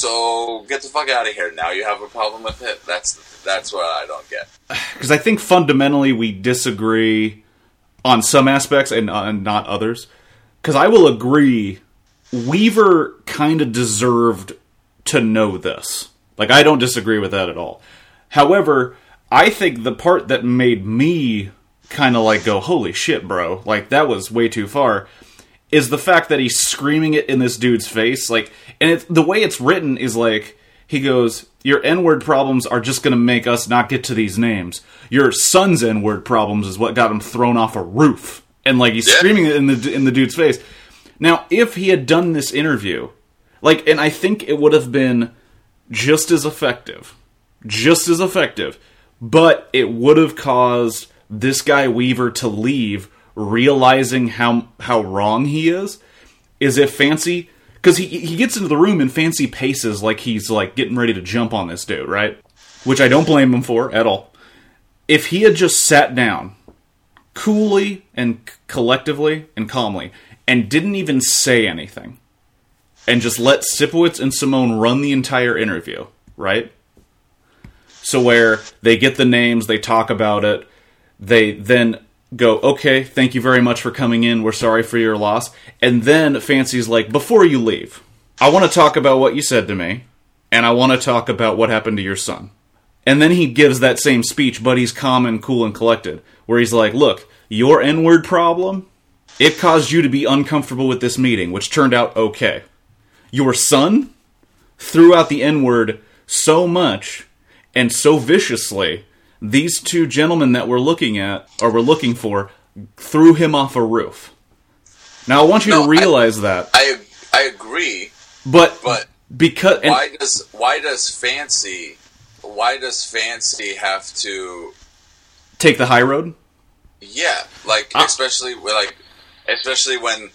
So get the fuck out of here. Now you have a problem with it. That's that's what I don't get. Because I think fundamentally we disagree on some aspects and uh, not others. Because I will agree, Weaver kind of deserved to know this. Like, I don't disagree with that at all. However, I think the part that made me kind of like go, holy shit, bro, like that was way too far, is the fact that he's screaming it in this dude's face. Like, and it, the way it's written is like, he goes, your N-word problems are just going to make us not get to these names. Your son's N-word problems is what got him thrown off a roof. And like, he's yeah. screaming it in the in the dude's face. Now, if he had done this interview, like, and I think it would have been just as effective, just as effective, but it would have caused this guy Weaver to leave, realizing how how wrong he is, is if Fancy... Because he, he gets into the room and Fancy paces like he's like getting ready to jump on this dude, right? Which I don't blame him for at all. If he had just sat down, coolly and collectively and calmly, and didn't even say anything, and just let Sipowicz and Simone run the entire interview, right? So where they get the names, they talk about it, they then go, okay, thank you very much for coming in, we're sorry for your loss. And then Fancy's like, before you leave, I want to talk about what you said to me, and I want to talk about what happened to your son. And then he gives that same speech, but he's calm and cool and collected, where he's like, look, your N-word problem, it caused you to be uncomfortable with this meeting, which turned out okay. Your son threw out the N-word so much and so viciously these two gentlemen that we're looking at, or we're looking for, threw him off a roof. Now, I want you no, to realize I, that. I I agree, but but because and, why does why does Fancy why does Fancy have to take the high road? Yeah, like ah. especially like especially when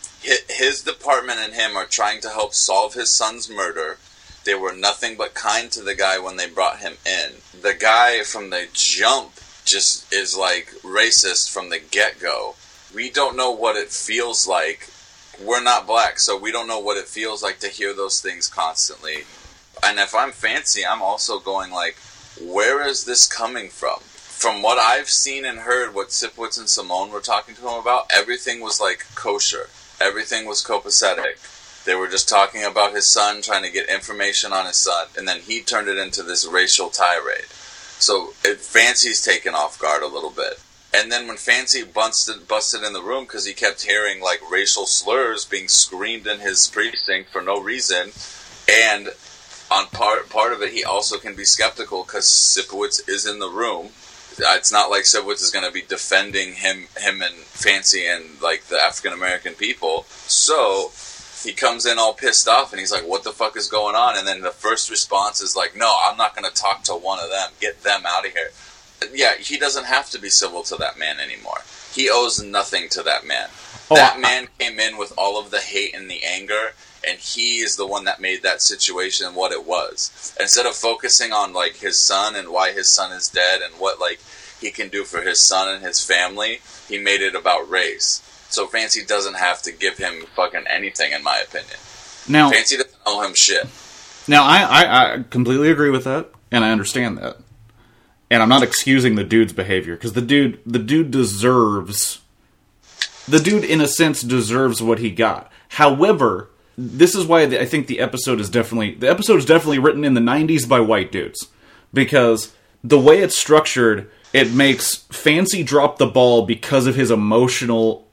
his department and him are trying to help solve his son's murder. They were nothing but kind to the guy when they brought him in. The guy from the jump just is like racist from the get-go. We don't know what it feels like. We're not black, so we don't know what it feels like to hear those things constantly. And if I'm Fancy, I'm also going like, where is this coming from? From what I've seen and heard, what Sipowicz and Simone were talking to him about, everything was like kosher. Everything was copacetic. They were just talking about his son, trying to get information on his son, and then he turned it into this racial tirade. So it, Fancy's taken off guard a little bit. And then when Fancy busted, busted in the room because he kept hearing like racial slurs being screamed in his precinct for no reason, and on part part of it, he also can be skeptical because Sipowicz is in the room. It's not like Sipowicz is going to be defending him, him and Fancy and like the African American people. So he comes in all pissed off and he's like, "What the fuck is going on?" And then the first response is like, "No, I'm not going to talk to one of them. Get them out of here." Yeah, he doesn't have to be civil to that man anymore. He owes nothing to that man. Oh, that man came in with all of the hate and the anger, and he is the one that made that situation what it was. Instead of focusing on like his son and why his son is dead and what like he can do for his son and his family, he made it about race. So Fancy doesn't have to give him fucking anything, in my opinion. Now, Fancy doesn't owe him shit. Now, I, I, I completely agree with that, and I understand that. And I'm not excusing the dude's behavior, because the dude, the dude deserves... The dude, in a sense, deserves what he got. However, this is why I think the episode is definitely... The episode is definitely written in the nineties by white dudes. Because the way it's structured, it makes Fancy drop the ball because of his emotional,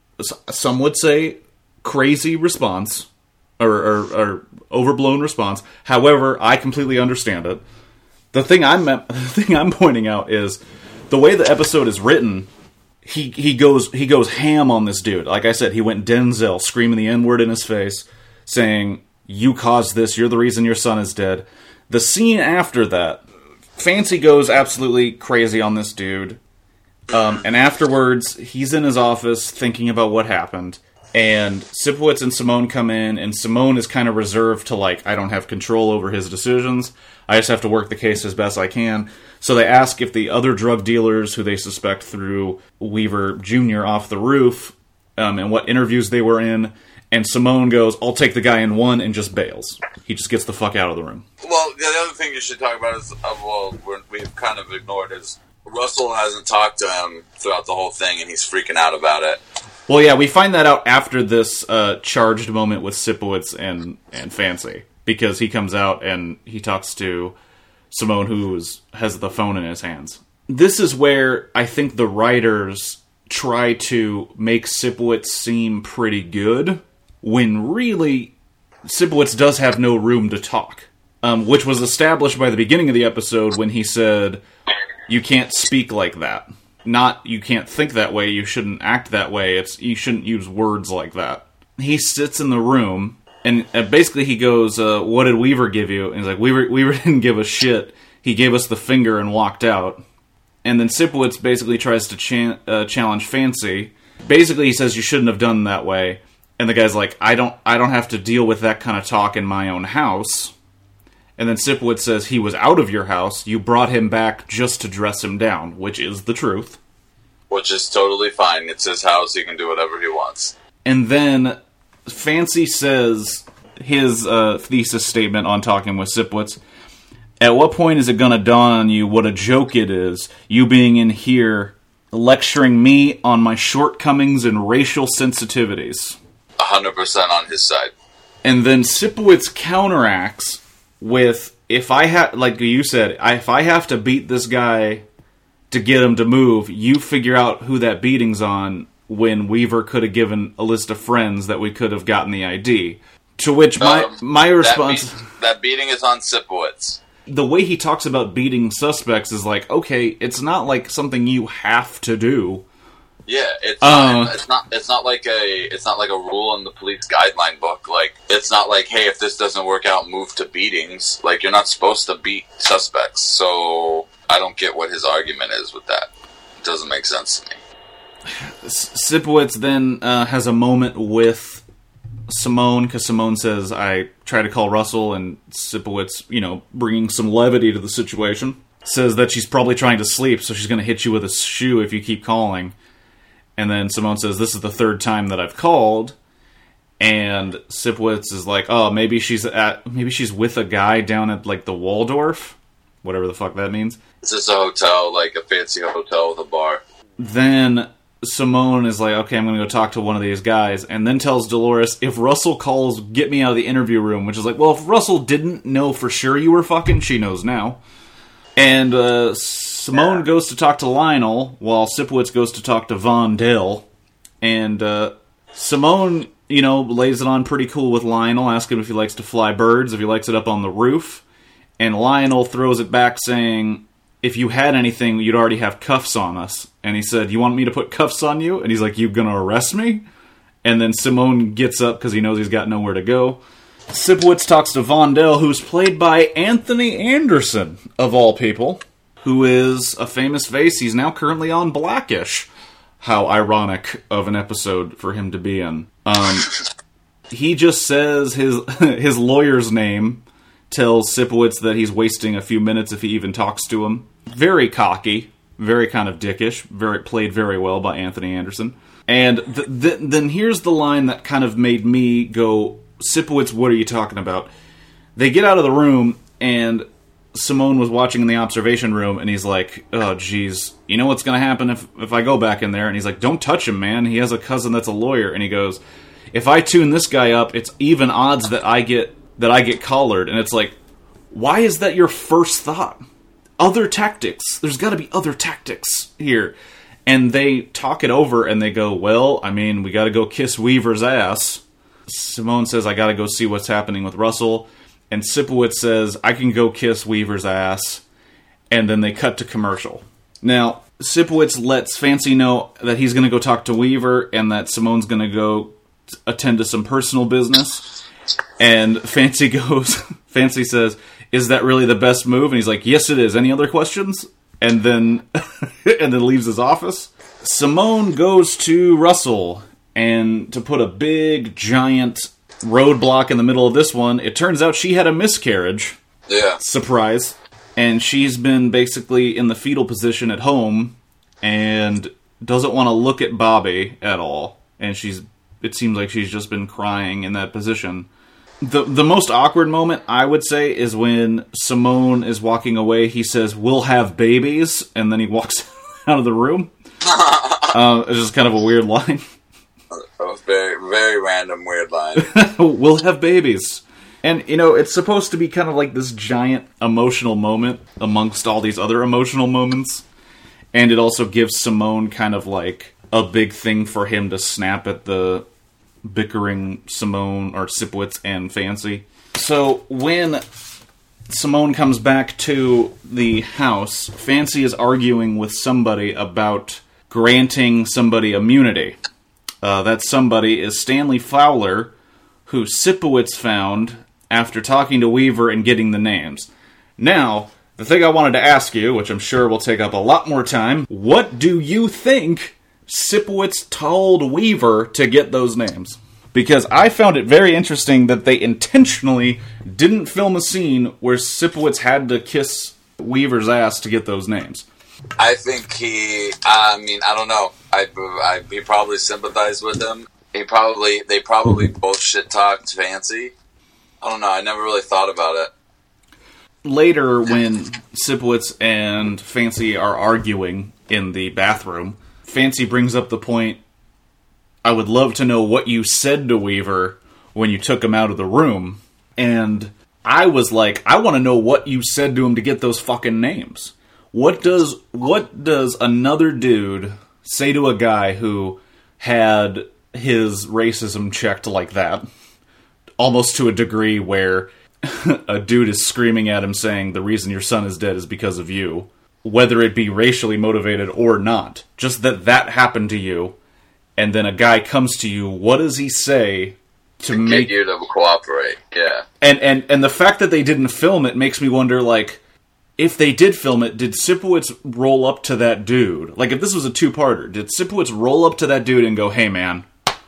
some would say, crazy response. Or, or, or overblown response. However, I completely understand it. The thing I'm the thing I'm pointing out is the way the episode is written. He he goes he goes ham on this dude. Like I said, he went Denzel, screaming the N-word in his face, saying, "You caused this. You're the reason your son is dead." The scene after that, Fancy goes absolutely crazy on this dude, um, and afterwards he's in his office thinking about what happened. And Sipowicz and Simone come in, and Simone is kind of reserved to, like, I don't have control over his decisions. I just have to work the case as best I can. So they ask if the other drug dealers who they suspect threw Weaver Junior off the roof, um, and what interviews they were in. And Simone goes, "I'll take the guy in one," and just bails. He just gets the fuck out of the room. Well, the other thing you should talk about is, uh, well, we're, we've kind of ignored is Russell hasn't talked to him throughout the whole thing, and he's freaking out about it. Well, yeah, we find that out after this uh, charged moment with Sipowicz and, and Fancy. Because he comes out and he talks to Simone, who is, has the phone in his hands. This is where I think the writers try to make Sipowicz seem pretty good, when really Sipowicz does have no room to talk. Um, which was established by the beginning of the episode when he said, "You can't speak like that." Not, you can't think that way, you shouldn't act that way, it's you shouldn't use words like that. He sits in the room, and uh, basically he goes, uh, "What did Weaver give you?" And he's like, Weaver, Weaver didn't give a shit. He gave us the finger and walked out. And then Sipowicz basically tries to cha- uh, challenge Fancy. Basically he says, "You shouldn't have done that way." And the guy's like, I don't, I don't have to deal with that kind of talk in my own house. And then Sipowicz says, "He was out of your house. You brought him back just to dress him down," which is the truth. Which is totally fine. It's his house. He can do whatever he wants. And then Fancy says his uh, thesis statement on talking with Sipowicz. "At what point is it going to dawn on you what a joke it is, you being in here lecturing me on my shortcomings and racial sensitivities?" one hundred percent on his side. And then Sipowicz counteracts with, if I have, like you said, I, if I have to beat this guy to get him to move, you figure out who that beating's on, when Weaver could have given a list of friends that we could have gotten the I D. To which my um, my response... That, be- that beating is on Sipowicz. the way he talks about beating suspects is like, okay, it's not like something you have to do. Yeah, it's uh, not, it's not it's not like a it's not like a rule in the police guideline book. Like, it's not like, hey, if this doesn't work out, move to beatings. Like, you're not supposed to beat suspects. So I don't get what his argument is with that. It doesn't make sense to me. Sipowicz then uh, has a moment with Simone, because Simone says, I try to call Russell, and Sipowicz, you know, bringing some levity to the situation, says that she's probably trying to sleep, so she's going to hit you with a shoe if you keep calling. And then Simone says, this is the third time that I've called. And Sipowicz is like, oh, maybe she's at, maybe she's with a guy down at, like, the Waldorf? Whatever the fuck that means. It's just a hotel, like a fancy hotel with a bar. Then Simone is like, okay, I'm going to go talk to one of these guys. And then tells Dolores, if Russell calls, get me out of the interview room. Which is like, well, if Russell didn't know for sure you were fucking, she knows now. And uh, Simone yeah. goes to talk to Lionel, while Sipowicz goes to talk to Von Dell. And uh, Simone, you know, lays it on pretty cool with Lionel, asking him if he likes to fly birds, if he likes it up on the roof. And Lionel throws it back saying, if you had anything, you'd already have cuffs on us. And he said, you want me to put cuffs on you? And he's like, you gonna arrest me? And then Simone gets up because he knows he's got nowhere to go. Sipowicz talks to Von Dell, who's played by Anthony Anderson, of all people, who is a famous face. He's now currently on Blackish. How ironic of an episode for him to be in. Um, he just says his his lawyer's name, tells Sipowicz that he's wasting a few minutes if he even talks to him. Very cocky, very kind of dickish, very played very well by Anthony Anderson. And th- th- then here's the line that kind of made me go, Sipowicz, what are you talking about? They get out of the room, and Simone was watching in the observation room, and he's like, oh, geez, you know what's going to happen if, if I go back in there? And he's like, don't touch him, man. He has a cousin that's a lawyer. And he goes, if I tune this guy up, it's even odds that I get that I get collared. And it's like, why is that your first thought? Other tactics. There's got to be other tactics here. And they talk it over, and they go, well, I mean, we got to go kiss Weaver's ass. Simone says, I gotta go see what's happening with Russell. And Sipowicz says, I can go kiss Weaver's ass. And then they cut to commercial. Now, Sipowicz lets Fancy know that he's gonna go talk to Weaver, and that Simone's gonna go attend to some personal business. And Fancy goes, Fancy says, is that really the best move? And he's like, yes it is. Any other questions? And then, and then leaves his office. Simone goes to Russell, and to put a big, giant roadblock in the middle of this one, it turns out she had a miscarriage. Yeah. Surprise. And she's been basically in the fetal position at home, and doesn't want to look at Bobby at all. And she's, it seems like she's just been crying in that position. The the most awkward moment, I would say, is when Simone is walking away. He says, we'll have babies, and then he walks out of the room. uh, it's just kind of a weird line. A very, very random, weird line. We'll have babies. And, you know, it's supposed to be kind of like this giant emotional moment amongst all these other emotional moments. And it also gives Simone kind of like a big thing for him to snap at the bickering Simone, or Sipowicz and Fancy. So when Simone comes back to the house, Fancy is arguing with somebody about granting somebody immunity. Uh, that somebody is Stanley Fowler, who Sipowicz found after talking to Weaver and getting the names. Now, the thing I wanted to ask you, which I'm sure will take up a lot more time, what do you think Sipowicz told Weaver to get those names? Because I found it very interesting that they intentionally didn't film a scene where Sipowicz had to kiss Weaver's ass to get those names. I think he, I mean, I don't know. I, I, he probably sympathized with him. He probably, they probably both shit-talked Fancy. I don't know, I never really thought about it. Later, when Sipowicz and Fancy are arguing in the bathroom, Fancy brings up the point, I would love to know what you said to Weaver when you took him out of the room. And I was like, I want to know what you said to him to get those fucking names. What does what does another dude say to a guy who had his racism checked like that? Almost to a degree where a dude is screaming at him saying, the reason your son is dead is because of you, whether it be racially motivated or not, just that that happened to you, and then a guy comes to you, what does he say to, to make get you to cooperate? Yeah. And, and, and the fact that they didn't film it makes me wonder, like, if they did film it, did Sipowicz roll up to that dude? Like, if this was a two-parter, did Sipowicz roll up to that dude and go, hey, man,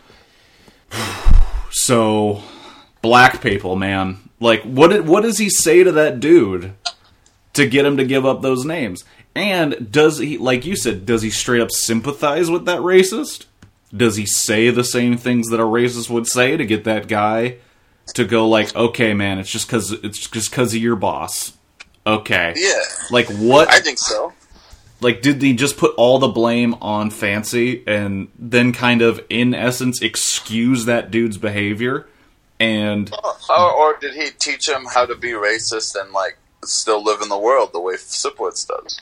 so, black people, man. Like, what did, what does he say to that dude to get him to give up those names? And does he, like you said, does he straight up sympathize with that racist? Does he say the same things that a racist would say to get that guy to go, like, okay, man, it's just because it's just because of your boss. Okay. Yeah. Like, what? I think so. Like, did he just put all the blame on Fancy and then kind of, in essence, excuse that dude's behavior? And or, or did he teach him how to be racist and, like, still live in the world the way Sipowicz does?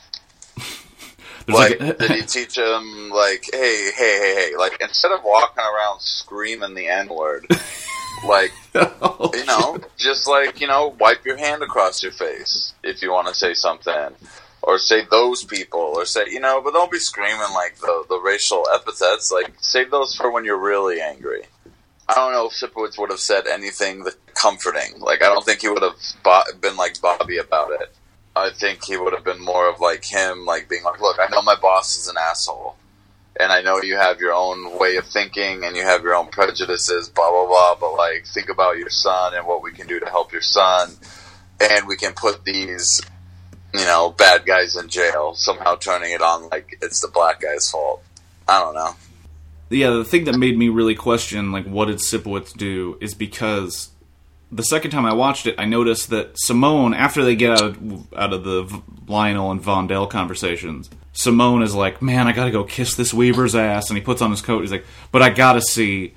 Like, like a... did he teach him, like, hey, hey, hey, hey, like, instead of walking around screaming the N-word... Like, oh, you know, shit. Just like, you know, wipe your hand across your face if you want to say something. Or say those people, or say, you know, but don't be screaming like the, the racial epithets. Like, save those for when you're really angry. I don't know if Sipowicz would have said anything that comforting. Like, I don't think he would have bo- been like Bobby about it. I think he would have been more of like him, like being like, look, I know my boss is an asshole. And I know you have your own way of thinking and you have your own prejudices, blah, blah, blah, but, like, think about your son and what we can do to help your son. And we can put these, you know, bad guys in jail, somehow turning it on like it's the black guy's fault. I don't know. Yeah, the thing that made me really question, like, what did Sipowicz do is because the second time I watched it, I noticed that Simone, after they get out of, out of the Lionel and Vondell conversations... Simone is like, man, I gotta go kiss this Weaver's ass, and he puts on his coat, he's like, but I gotta see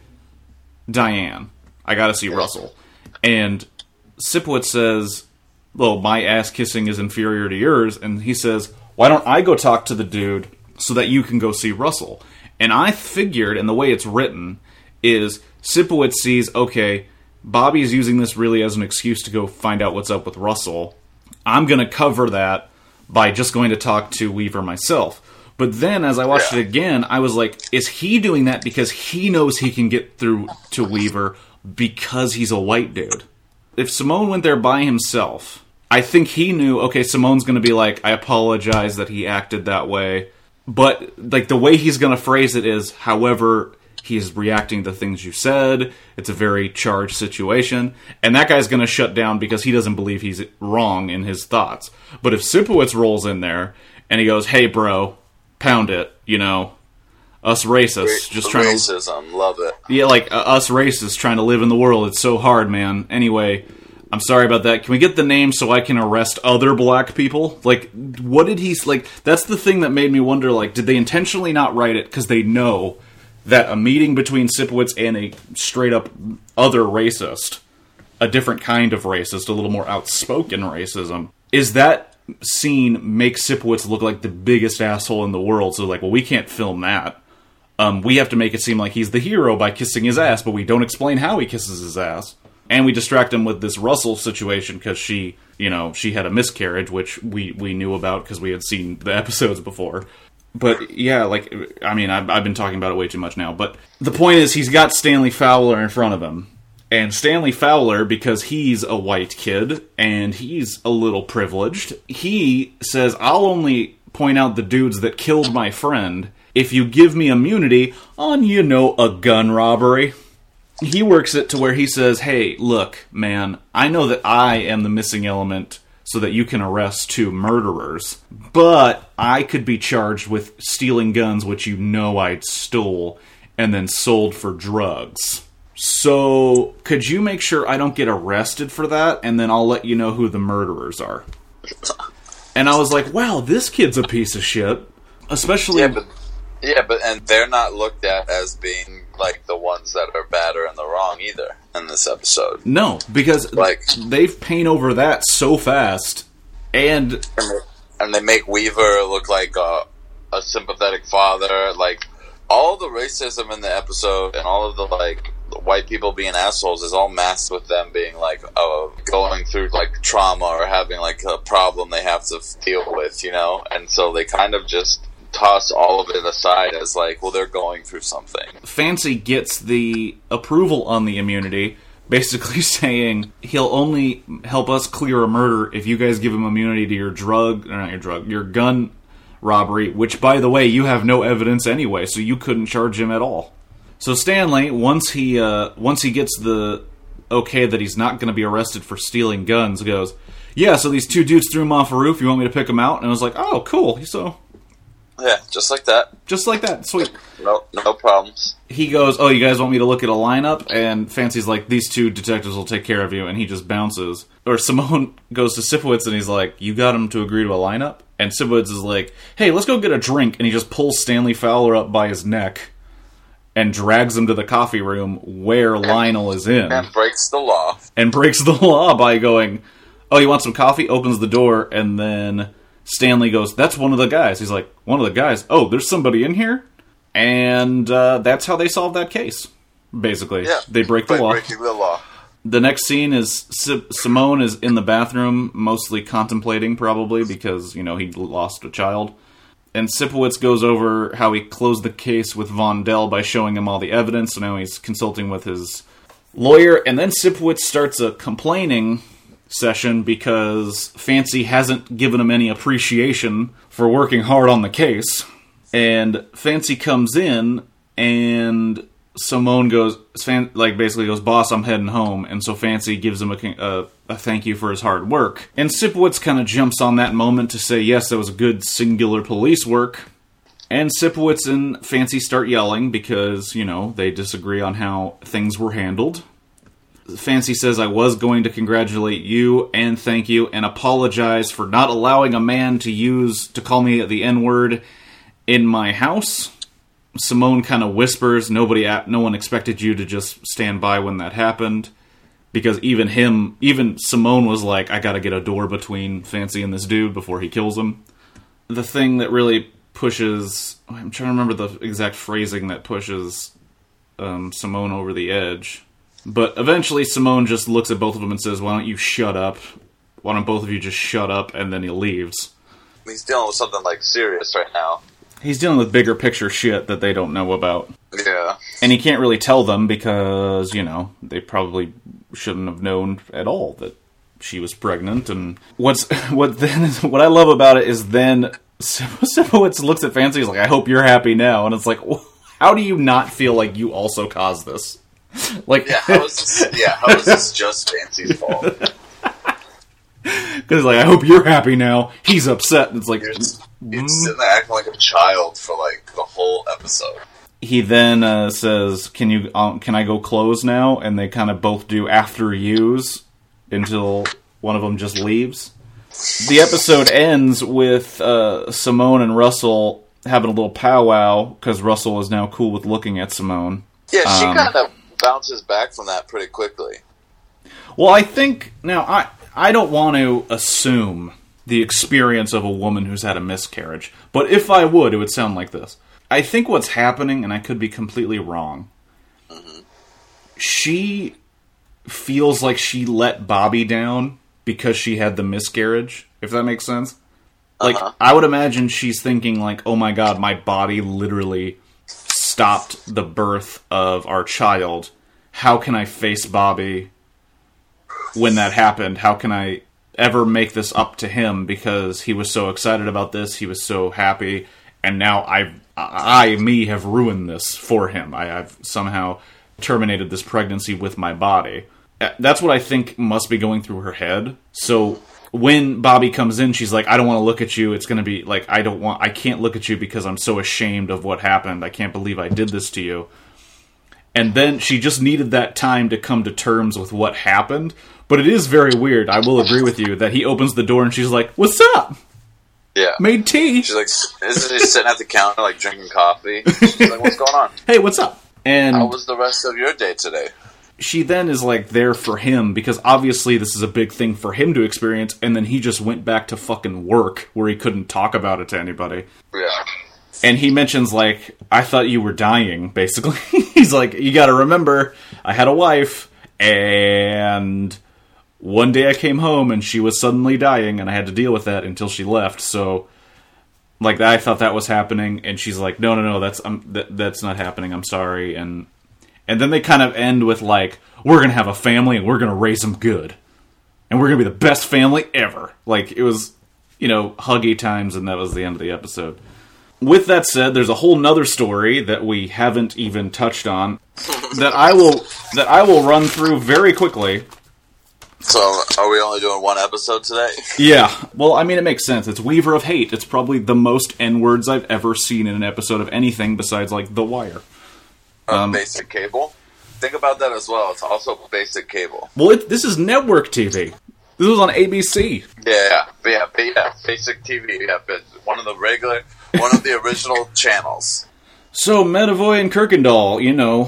Diane. I gotta see Russell. And Sipowicz says, well, my ass kissing is inferior to yours, and he says, why don't I go talk to the dude so that you can go see Russell? And I figured, and the way it's written, is Sipowicz sees, okay, Bobby's using this really as an excuse to go find out what's up with Russell. I'm gonna cover that by just going to talk to Weaver myself. But then, as I watched yeah. it again, I was like, is he doing that because he knows he can get through to Weaver because he's a white dude? If Simone went there by himself, I think he knew, okay, Simone's going to be like, I apologize that he acted that way. But, like, the way he's going to phrase it is, however, he's reacting to things you said. It's a very charged situation. And that guy's going to shut down because he doesn't believe he's wrong in his thoughts. But if Sipowicz rolls in there and he goes, hey, bro, pound it, you know, us racists. Ra- just trying Racism, to, love it. Yeah, like, uh, us racists trying to live in the world. It's so hard, man. Anyway, I'm sorry about that. Can we get the name so I can arrest other black people? Like, what did he... Like, that's the thing that made me wonder, like, did they intentionally not write it because they know that a meeting between Sipowicz and a straight-up other racist, a different kind of racist, a little more outspoken racism, is that scene makes Sipowicz look like the biggest asshole in the world, so like, well, we can't film that. Um, we have to make it seem like he's the hero by kissing his ass, but we don't explain how he kisses his ass. And we distract him with this Russell situation because she, you know, she had a miscarriage, which we, we knew about because we had seen the episodes before. But, yeah, like, I mean, I've, I've been talking about it way too much now. But the point is, he's got Stanley Fowler in front of him. And Stanley Fowler, because he's a white kid, and he's a little privileged, he says, I'll only point out the dudes that killed my friend if you give me immunity on, you know, a gun robbery. He works it to where he says, hey, look, man, I know that I am the missing element so that you can arrest two murderers. But I could be charged with stealing guns, which you know I stole, and then sold for drugs. So, could you make sure I don't get arrested for that, and then I'll let you know who the murderers are? And I was like, wow, this kid's a piece of shit. Especially... Yeah, but, yeah, but and they're not looked at as being, like, the ones that are bad or in the wrong either in this episode. No, because like they've paint over that so fast, and... And they, and they make Weaver look like a, a sympathetic father, like... All the racism in the episode and all of the, like, white people being assholes is all masked with them being like uh, going through like trauma or having like a problem they have to deal with, you know, and so they kind of just toss all of it aside as like, well, they're going through something. Fancy gets the approval on the immunity, basically saying he'll only help us clear a murder if you guys give him immunity to your drug, or not your drug, your gun robbery, which, by the way, you have no evidence anyway, so you couldn't charge him at all. So Stanley, once he uh, once he gets the okay that he's not going to be arrested for stealing guns, goes, yeah, so these two dudes threw him off a roof, you want me to pick him out? And I was like, oh, cool, so... Yeah, just like that. Just like that, sweet. No, no problems. He goes, oh, you guys want me to look at a lineup? And Fancy's like, these two detectives will take care of you, and he just bounces. Or Simone goes to Sipowicz, and he's like, you got him to agree to a lineup? And Sipowicz is like, hey, let's go get a drink, and he just pulls Stanley Fowler up by his neck and drags him to the coffee room where and, Lionel is in. And breaks the law. And breaks the law by going, oh, you want some coffee? Opens the door, and then Stanley goes, that's one of the guys. He's like, one of the guys? Oh, there's somebody in here? And uh, that's how they solve that case, basically. Yeah, they break the by law. breaking the law. The next scene is si- Simone is in the bathroom, mostly contemplating, probably, because, you know, he lost a child. And Sipowicz goes over how he closed the case with Von Dell by showing him all the evidence, so now he's consulting with his lawyer. And then Sipowicz starts a complaining session because Fancy hasn't given him any appreciation for working hard on the case. And Fancy comes in, and Simone goes, like, basically goes, boss, I'm heading home. And so Fancy gives him a, a, a thank you for his hard work. And Sipowicz kind of jumps on that moment to say, yes, that was good singular police work. And Sipowicz and Fancy start yelling because, you know, they disagree on how things were handled. Fancy says, I was going to congratulate you and thank you and apologize for not allowing a man to use, to call me the N-word in my house. Simone kind of whispers, nobody, no one expected you to just stand by when that happened. Because even him, even Simone was like, I gotta get a door between Fancy and this dude before he kills him. The thing that really pushes, I'm trying to remember the exact phrasing that pushes um, Simone over the edge. But eventually Simone just looks at both of them and says, why don't you shut up? Why don't both of you just shut up? And then he leaves. He's dealing with something, like, serious right now. He's dealing with bigger picture shit that they don't know about. Yeah. And he can't really tell them because, you know, they probably shouldn't have known at all that she was pregnant. And what's what then is, what I love about it is then Sipowicz looks at Fancy, he's like, I hope you're happy now. And it's like, how do you not feel like you also caused this? Like, yeah, how is this, yeah, how is this just Fancy's fault? Because, like, I hope you're happy now. He's upset. And it's like, you're, you're sitting there acting like a child for, like, the whole episode. He then uh, says, can you, um, can I go close now? And they kind of both do after yous until one of them just leaves. The episode ends with uh, Simone and Russell having a little powwow, because Russell is now cool with looking at Simone. Yeah, she um, kind of bounces back from that pretty quickly. Well, I think, now, I... I don't want to assume the experience of a woman who's had a miscarriage, but if I would, it would sound like this. I think what's happening, and I could be completely wrong, mm-hmm. she feels like she let Bobby down because she had the miscarriage, if that makes sense. Like, uh-huh. I would imagine she's thinking, like, oh my god, my body literally stopped the birth of our child. How can I face Bobby when that happened? How can I ever make this up to him, because he was so excited about this, he was so happy, and now I, I, me, have ruined this for him. I, I've somehow terminated this pregnancy with my body. That's what I think must be going through her head. So when Bobby comes in, she's like, I don't want to look at you. It's going to be like, I don't want, I can't look at you because I'm so ashamed of what happened. I can't believe I did this to you. And then she just needed that time to come to terms with what happened. But it is very weird, I will agree with you, that he opens the door and she's like, what's up? Yeah. Made tea. She's like, isn't she sitting at the counter, like, drinking coffee? She's like, what's going on? Hey, what's up? And how was the rest of your day today? She then is, like, there for him, because obviously this is a big thing for him to experience, and then he just went back to fucking work, where he couldn't talk about it to anybody. Yeah. And he mentions, like, I thought you were dying, basically. He's like, you gotta remember, I had a wife, and one day I came home and she was suddenly dying, and I had to deal with that until she left. So, like, I thought that was happening, and she's like, no, no, no, that's um, that, that's not happening. I'm sorry. And and then they kind of end with like, we're gonna have a family and we're gonna raise them good, and we're gonna be the best family ever. Like, it was, you know, huggy times, and that was the end of the episode. With that said, there's a whole nother story that we haven't even touched on that I will that I will run through very quickly. So, are we only doing one episode today? Yeah. Well, I mean, it makes sense. It's Weaver of Hate. It's probably the most N-words I've ever seen in an episode of anything besides, like, The Wire. Uh, Um, basic cable? Think about that as well. It's also basic cable. Well, it, this is network T V. This was on A B C. Yeah, yeah, but yeah, but yeah, basic T V. Yeah, but one of the regular, one of the original channels. So, Medavoy and Kirkendall, you know...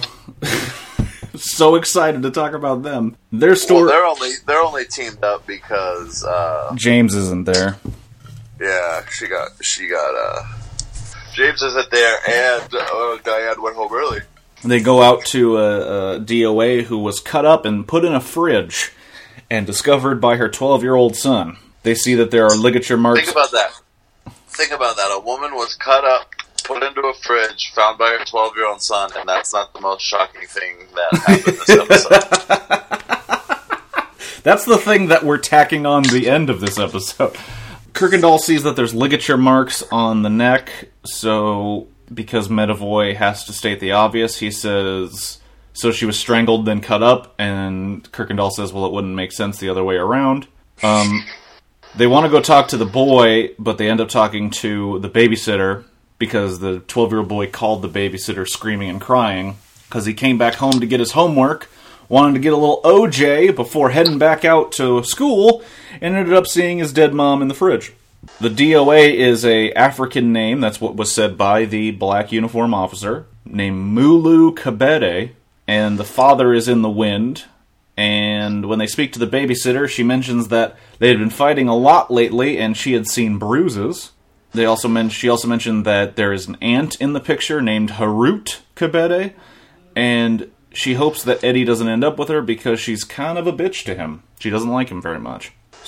So excited to talk about them. Their story. Well, they're only they're only teamed up because uh, James isn't there. yeah, she got she got uh, James isn't there, and uh, Diane went home early. They go out to a, a D O A who was cut up and put in a fridge and discovered by her twelve-year-old son. They see that there are ligature marks. Think about that. Think about that. A woman was cut up, put into a fridge, found by her twelve-year-old son, and that's not the most shocking thing that happened this episode. That's the thing that we're tacking on the end of this episode. Kirkendall sees that there's ligature marks on the neck, so because Medavoy has to state the obvious, he says, so she was strangled, then cut up, and Kirkendall says, well, it wouldn't make sense the other way around. Um, they want to go talk to the boy, but they end up talking to the babysitter, because the twelve-year-old boy called the babysitter screaming and crying, because he came back home to get his homework, wanted to get a little O J before heading back out to school, and ended up seeing his dead mom in the fridge. The D O A is a African name, that's what was said by the black uniform officer, named Mulu Kabede, and the father is in the wind, and when they speak to the babysitter, she mentions that they had been fighting a lot lately, and she had seen bruises. They also men- she also mentioned that there is an aunt in the picture named Harut Kabede, and she hopes that Eddie doesn't end up with her because she's kind of a bitch to him. She doesn't like him very much.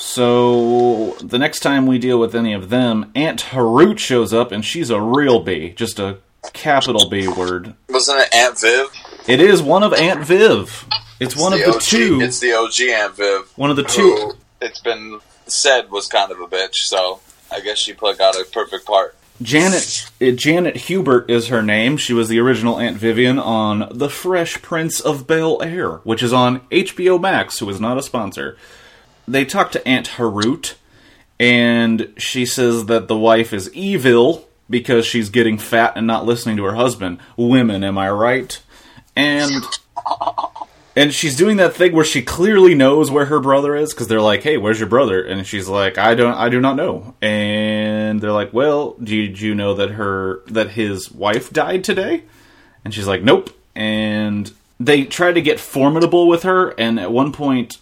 So, the next time we deal with any of them, Aunt Harut shows up, and she's a real B. Just a capital B word. Wasn't it Aunt Viv? It is one of Aunt Viv. It's, it's one of the O G, two. It's the O G Aunt Viv. One of the two. Who, it's been said was kind of a bitch, so I guess she put, got a perfect part. Janet uh, Janet Hubert is her name. She was the original Aunt Vivian on The Fresh Prince of Bel-Air, which is on H B O Max, who is not a sponsor. They talk to Aunt Harut, and she says that the wife is evil because she's getting fat and not listening to her husband. Women, am I right? And and she's doing that thing where she clearly knows where her brother is, because they're like, hey, where's your brother? And she's like, I don't I do not know. And they're like, well, did you know that her that his wife died today? And she's like, nope. And they try to get formidable with her, and at one point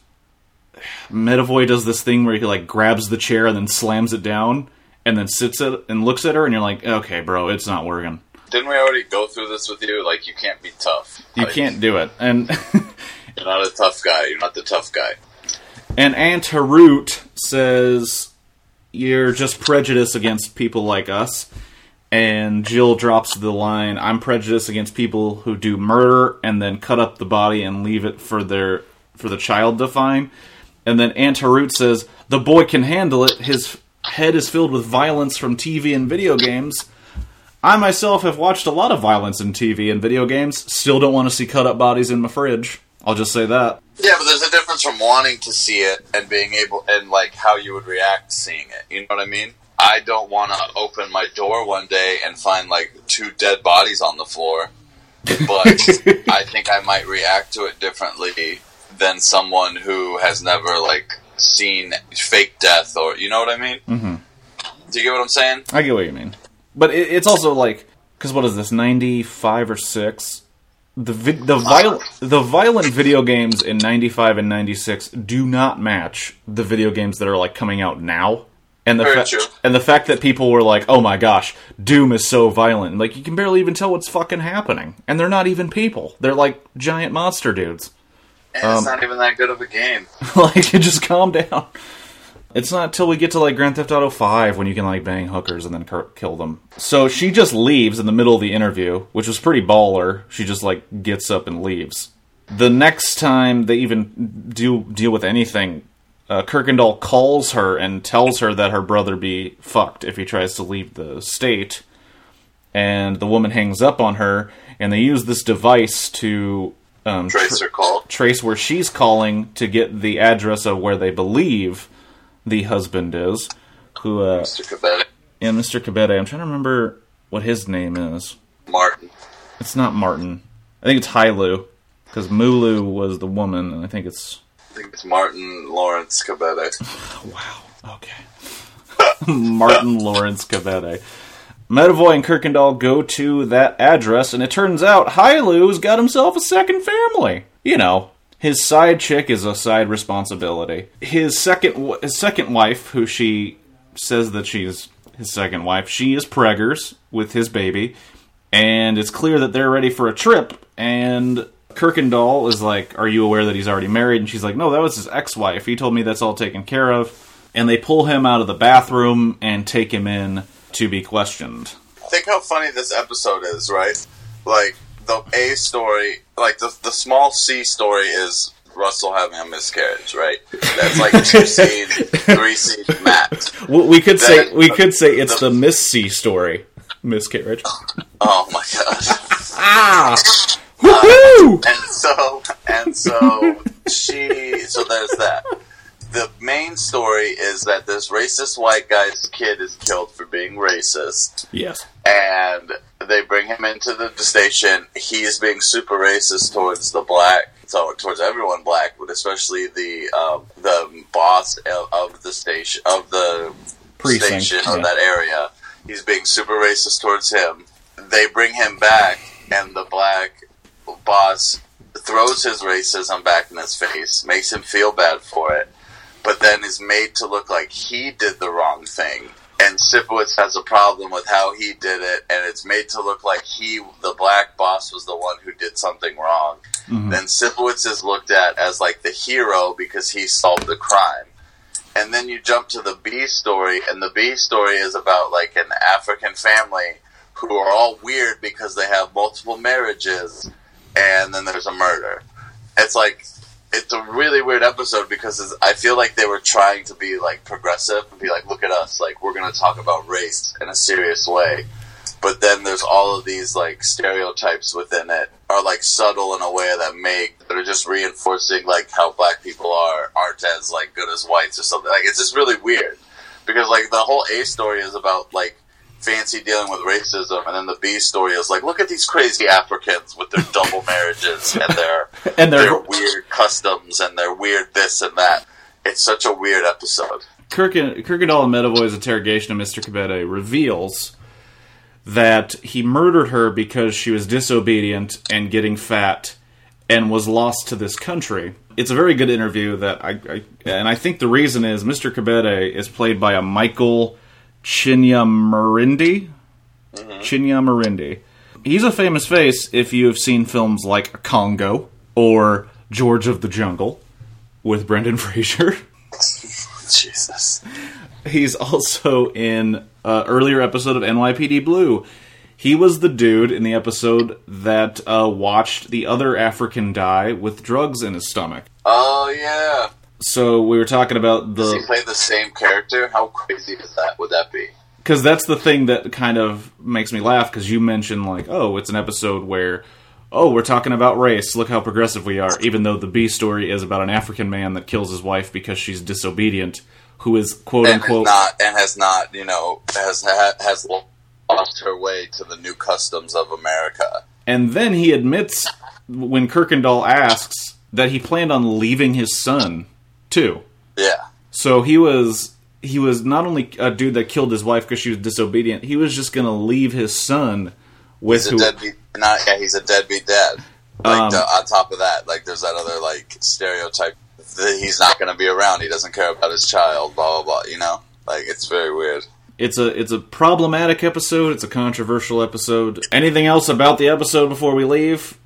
Medavoy does this thing where he like grabs the chair and then slams it down and then sits it and looks at her, and you're like, okay, bro, it's not working. Didn't we already go through this with you? Like, you can't be tough. You like, can't do it. And you're not a tough guy. You're not the tough guy. And Aunt Harut says, you're just prejudiced against people like us. And Jill drops the line, I'm prejudiced against people who do murder and then cut up the body and leave it for their for the child to find. And then Aunt Harut says, the boy can handle it. His head is filled with violence from T V and video games. I myself have watched a lot of violence in T V and video games. Still don't want to see cut-up bodies in my fridge. I'll just say that. Yeah, but there's a difference from wanting to see it and being able, and like how you would react seeing it. You know what I mean? I don't want to open my door one day and find like two dead bodies on the floor. But I think I might react to it differently than someone who has never like seen fake death, or you know what I mean? Mm-hmm. Do you get what I'm saying? I get what you mean. But it, it's also like, because what is this, ninety-five or six? The vi- the, viol- the violent video games in ninety-five and ninety-six do not match the video games that are like coming out now. And the Very fa- true. and the fact that people were like, "Oh my gosh, Doom is so violent," like you can barely even tell what's fucking happening, and they're not even people; they're like giant monster dudes. And Um, it's not even that good of a game. Like, just calm down. It's not till we get to like Grand Theft Auto five when you can like bang hookers and then cur- kill them. So she just leaves in the middle of the interview, which was pretty baller. She just like gets up and leaves. The next time they even do deal with anything, uh, Kirkendall calls her and tells her that her brother be fucked if he tries to leave the state. And the woman hangs up on her, and they use this device to um, Trace her call. trace where she's calling to get the address of where they believe the husband is. Who, uh, Mister Cabete. yeah, Mister Cabete. I'm trying to remember what his name is. Martin. It's not Martin. I think it's Hailu, because Mulu was the woman, and I think it's... I think it's Martin Lawrence Cabete. Wow. Okay. Martin Lawrence Cabete. Medavoy and Kirkendall go to that address, and it turns out Hailu's got himself a second family. You know, his side chick is a side responsibility. His second his second wife, who she says that she's his second wife, she is preggers with his baby, and it's clear that they're ready for a trip, and Kirkendall is like, "Are you aware that he's already married?" And she's like, "No, that was his ex-wife. He told me that's all taken care of." And they pull him out of the bathroom and take him in to be questioned. Think how funny this episode is, right? Like, the A story, like, the, the small C story is Russell having a miscarriage, right? That's like two scene, three scene max. Well, we could say Then we could say it's the- the Miss C story, miscarriage. Oh my god. Ah, woohoo! And so, and so, she, so there's that. The main story is that this racist white guy's kid is killed for being racist, Yes. and they bring him into the station. He is being super racist towards the black, so towards everyone black, but especially the um, the boss of the station, of the Precinct, station or yeah. that area. He's being super racist towards him. They bring him back, and the black boss throws his racism back in his face, makes him feel bad for it, but then is made to look like he did the wrong thing. And Sipowicz has a problem with how he did it, and it's made to look like he, the black boss, was the one who did something wrong. Mm-hmm. Then Sipowicz is looked at as like the hero because he solved the crime. And then you jump to the B story, and the B story is about like an African family who are all weird because they have multiple marriages, and then there's a murder. It's like, it's a really weird episode because it's, I feel like they were trying to be like progressive and be like, look at us, like we're going to talk about race in a serious way. But then there's all of these like stereotypes within it are like subtle in a way that make that are just reinforcing like how black people are aren't as like good as whites or something. Like it's just really weird because like the whole A story is about like Fancy dealing with racism, and then the B story is like, look at these crazy Africans with their double marriages and their And their- their weird customs and their weird this and that. It's such a weird episode. Kirk- Kirkendall and Medavoy's interrogation of Mister Cabete reveals that he murdered her because she was disobedient and getting fat and was lost to this country. It's a very good interview that I, I and I think the reason is Mister Cabete is played by a Michael Chinyamurindi. Mm-hmm. Chinyamurindi. He's a famous face if you have seen films like Congo or George of the Jungle with Brendan Fraser. Jesus. He's also in an earlier episode of N Y P D Blue. He was the dude in the episode that uh, watched the other African die with drugs in his stomach. Oh, yeah. So we were talking about Does he the... play the same character? How crazy is that? Would that be? Because that's the thing that kind of makes me laugh, because you mentioned, like, oh, it's an episode where, oh, we're talking about race, look how progressive we are, even though the B story is about an African man that kills his wife because she's disobedient, who is, quote-unquote... And has not, and has not, you know, has has lost her way to the new customs of America. And then he admits, when Kirkendall asks, that he planned on leaving his son, too. Yeah. So he was he was not only a dude that killed his wife because she was disobedient, he was just going to leave his son with He's a who... deadbeat, not, yeah, he's a deadbeat dad. Like, Um, the, on top of that, like, there's that other, like, stereotype that he's not going to be around, he doesn't care about his child, blah, blah, blah, you know? Like, it's very weird. It's a it's a problematic episode. It's a controversial episode. Anything else about the episode before we leave?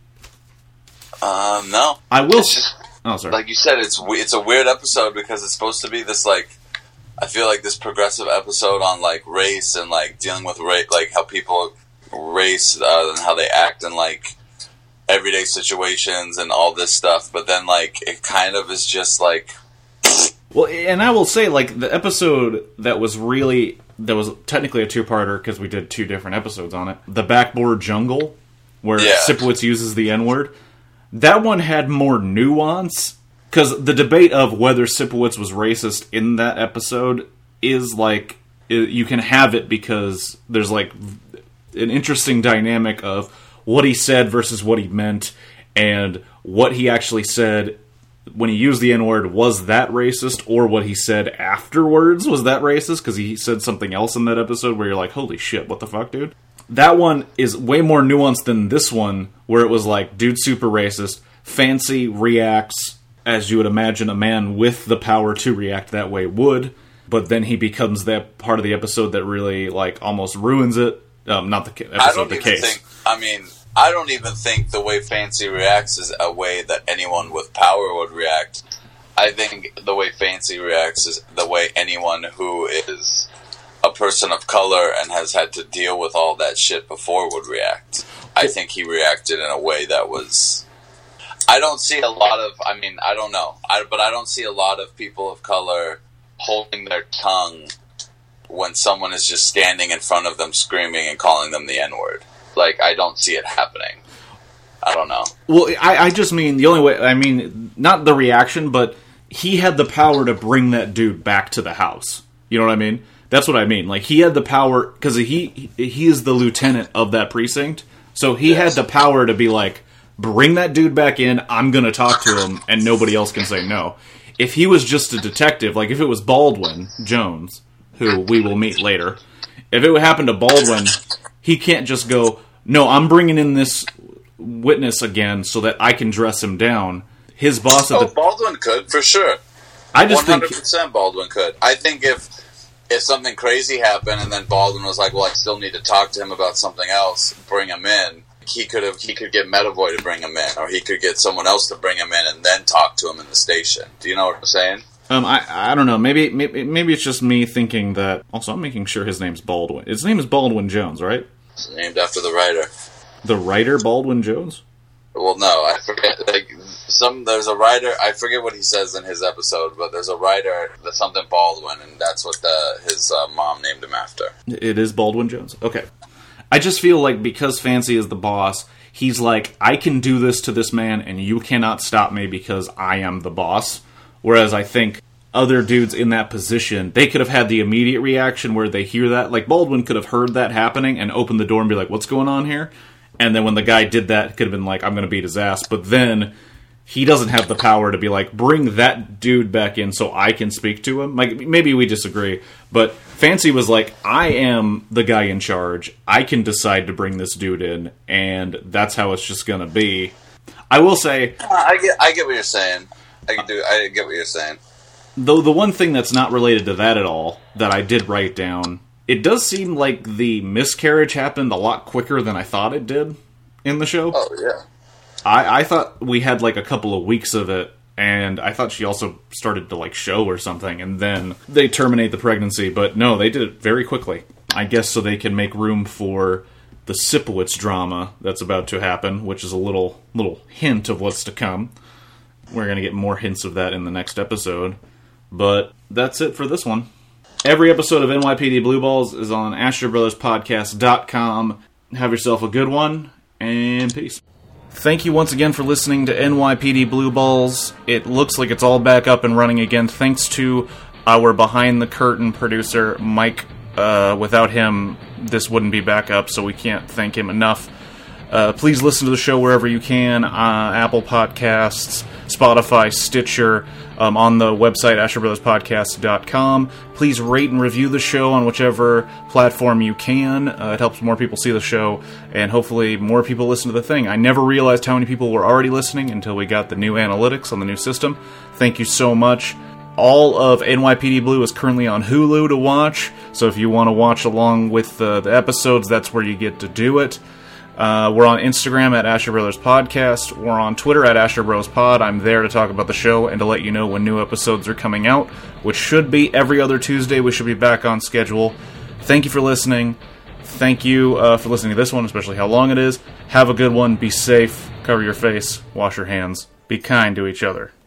Um, no. I will. It's just, oh, sorry. Like you said, it's it's a weird episode because it's supposed to be this, like, I feel like this progressive episode on, like, race and, like, dealing with race, like, how people race uh, and how they act in, like, everyday situations and all this stuff. But then, like, it kind of is just, like... Well, and I will say, like, the episode that was really... That was technically a two-parter because we did two different episodes on it. The Backboard Jungle, where Yeah. Sipowicz uses the N-word. That one had more nuance, because the debate of whether Sipowicz was racist in that episode is, like, it, you can have it because there's, like, an interesting dynamic of what he said versus what he meant, and what he actually said when he used the N-word, was that racist, or what he said afterwards was that racist, because he said something else in that episode where you're like, holy shit, what the fuck, dude? That one is way more nuanced than this one, where it was like, dude, super racist. Fancy reacts as you would imagine a man with the power to react that way would, but then he becomes that part of the episode that really, like, almost ruins it. Um, not the ca- episode, I don't the even case. think, I mean, I don't even think the way Fancy reacts is a way that anyone with power would react. I think the way Fancy reacts is the way anyone who is a person of color and has had to deal with all that shit before would react. I think he reacted in a way that was... I don't see a lot of... I mean, I don't know. I, but I don't see a lot of people of color holding their tongue when someone is just standing in front of them screaming and calling them the N-word. Like, I don't see it happening. I don't know. Well, I, I just mean, the only way... I mean, not the reaction, but he had the power to bring that dude back to the house. You know what I mean? That's what I mean. Like, he had the power, because he he is the lieutenant of that precinct, so he Yes. had the power to be like, bring that dude back in, I'm gonna talk to him, and nobody else can say no. If he was just a detective, like if it was Baldwin Jones, who we will meet later, if it would happen to Baldwin, he can't just go, no, I'm bringing in this witness again so that I can dress him down. His boss at Oh, the... Baldwin could, for sure. I just one hundred think... percent Baldwin could. I think if if something crazy happened and then Baldwin was like, well, I still need to talk to him about something else, bring him in, he could have he could get Metavoy to bring him in, or he could get someone else to bring him in and then talk to him in the station. Do you know what I'm saying? Um, I I don't know. Maybe, maybe maybe it's just me thinking that... Also, I'm making sure his name's Baldwin. His name is Baldwin Jones, right? It's named after the writer. The writer, Baldwin Jones? Well, no, I forget. Like some, there's a writer. I forget what he says in his episode, but there's a writer, there's something Baldwin, and that's what the, his uh, mom named him after. It is Baldwin Jones. Okay. I just feel like because Fancy is the boss, he's like, I can do this to this man, and you cannot stop me because I am the boss. Whereas I think other dudes in that position, they could have had the immediate reaction where they hear that. Like, Baldwin could have heard that happening and opened the door and be like, what's going on here? And then when the guy did that, could have been like, I'm going to beat his ass. But then he doesn't have the power to be like, bring that dude back in so I can speak to him. Like, maybe we disagree. But Fancy was like, I am the guy in charge. I can decide to bring this dude in. And that's how it's just going to be. I will say... I get, I get what you're saying. I can do. I get what you're saying. Though the one thing that's not related to that at all, that I did write down... It does seem like the miscarriage happened a lot quicker than I thought it did in the show. Oh, yeah. I, I thought we had like a couple of weeks of it, and I thought she also started to like show or something, and then they terminate the pregnancy. But no, they did it very quickly. I guess so they can make room for the Sipowicz drama that's about to happen, which is a little little hint of what's to come. We're going to get more hints of that in the next episode. But that's it for this one. Every episode of N Y P D Blue Balls is on Asher Brothers Podcast dot com. Have yourself a good one, and peace. Thank you once again for listening to N Y P D Blue Balls. It looks like it's all back up and running again, thanks to our behind-the-curtain producer, Mike. Uh, without him, this wouldn't be back up, so we can't thank him enough. Uh, please listen to the show wherever you can, uh, Apple Podcasts, Spotify, Stitcher, um, on the website, Asher Brothers Podcast dot com. Please rate and review the show on whichever platform you can. Uh, it helps more people see the show, and hopefully more people listen to the thing. I never realized how many people were already listening until we got the new analytics on the new system. Thank you so much. all of N Y P D Blue is currently on Hulu to watch, so if you want to watch along with uh, the episodes, that's where you get to do it. Uh, we're on Instagram at Asher Brothers Podcast. We're on Twitter at Asher Bros Pod. I'm there to talk about the show and to let you know when new episodes are coming out, which should be every other Tuesday. We should be back on schedule. Thank you for listening. Thank you uh, for listening to this one, especially how long it is. Have a good one. Be safe. Cover your face. Wash your hands. Be kind to each other.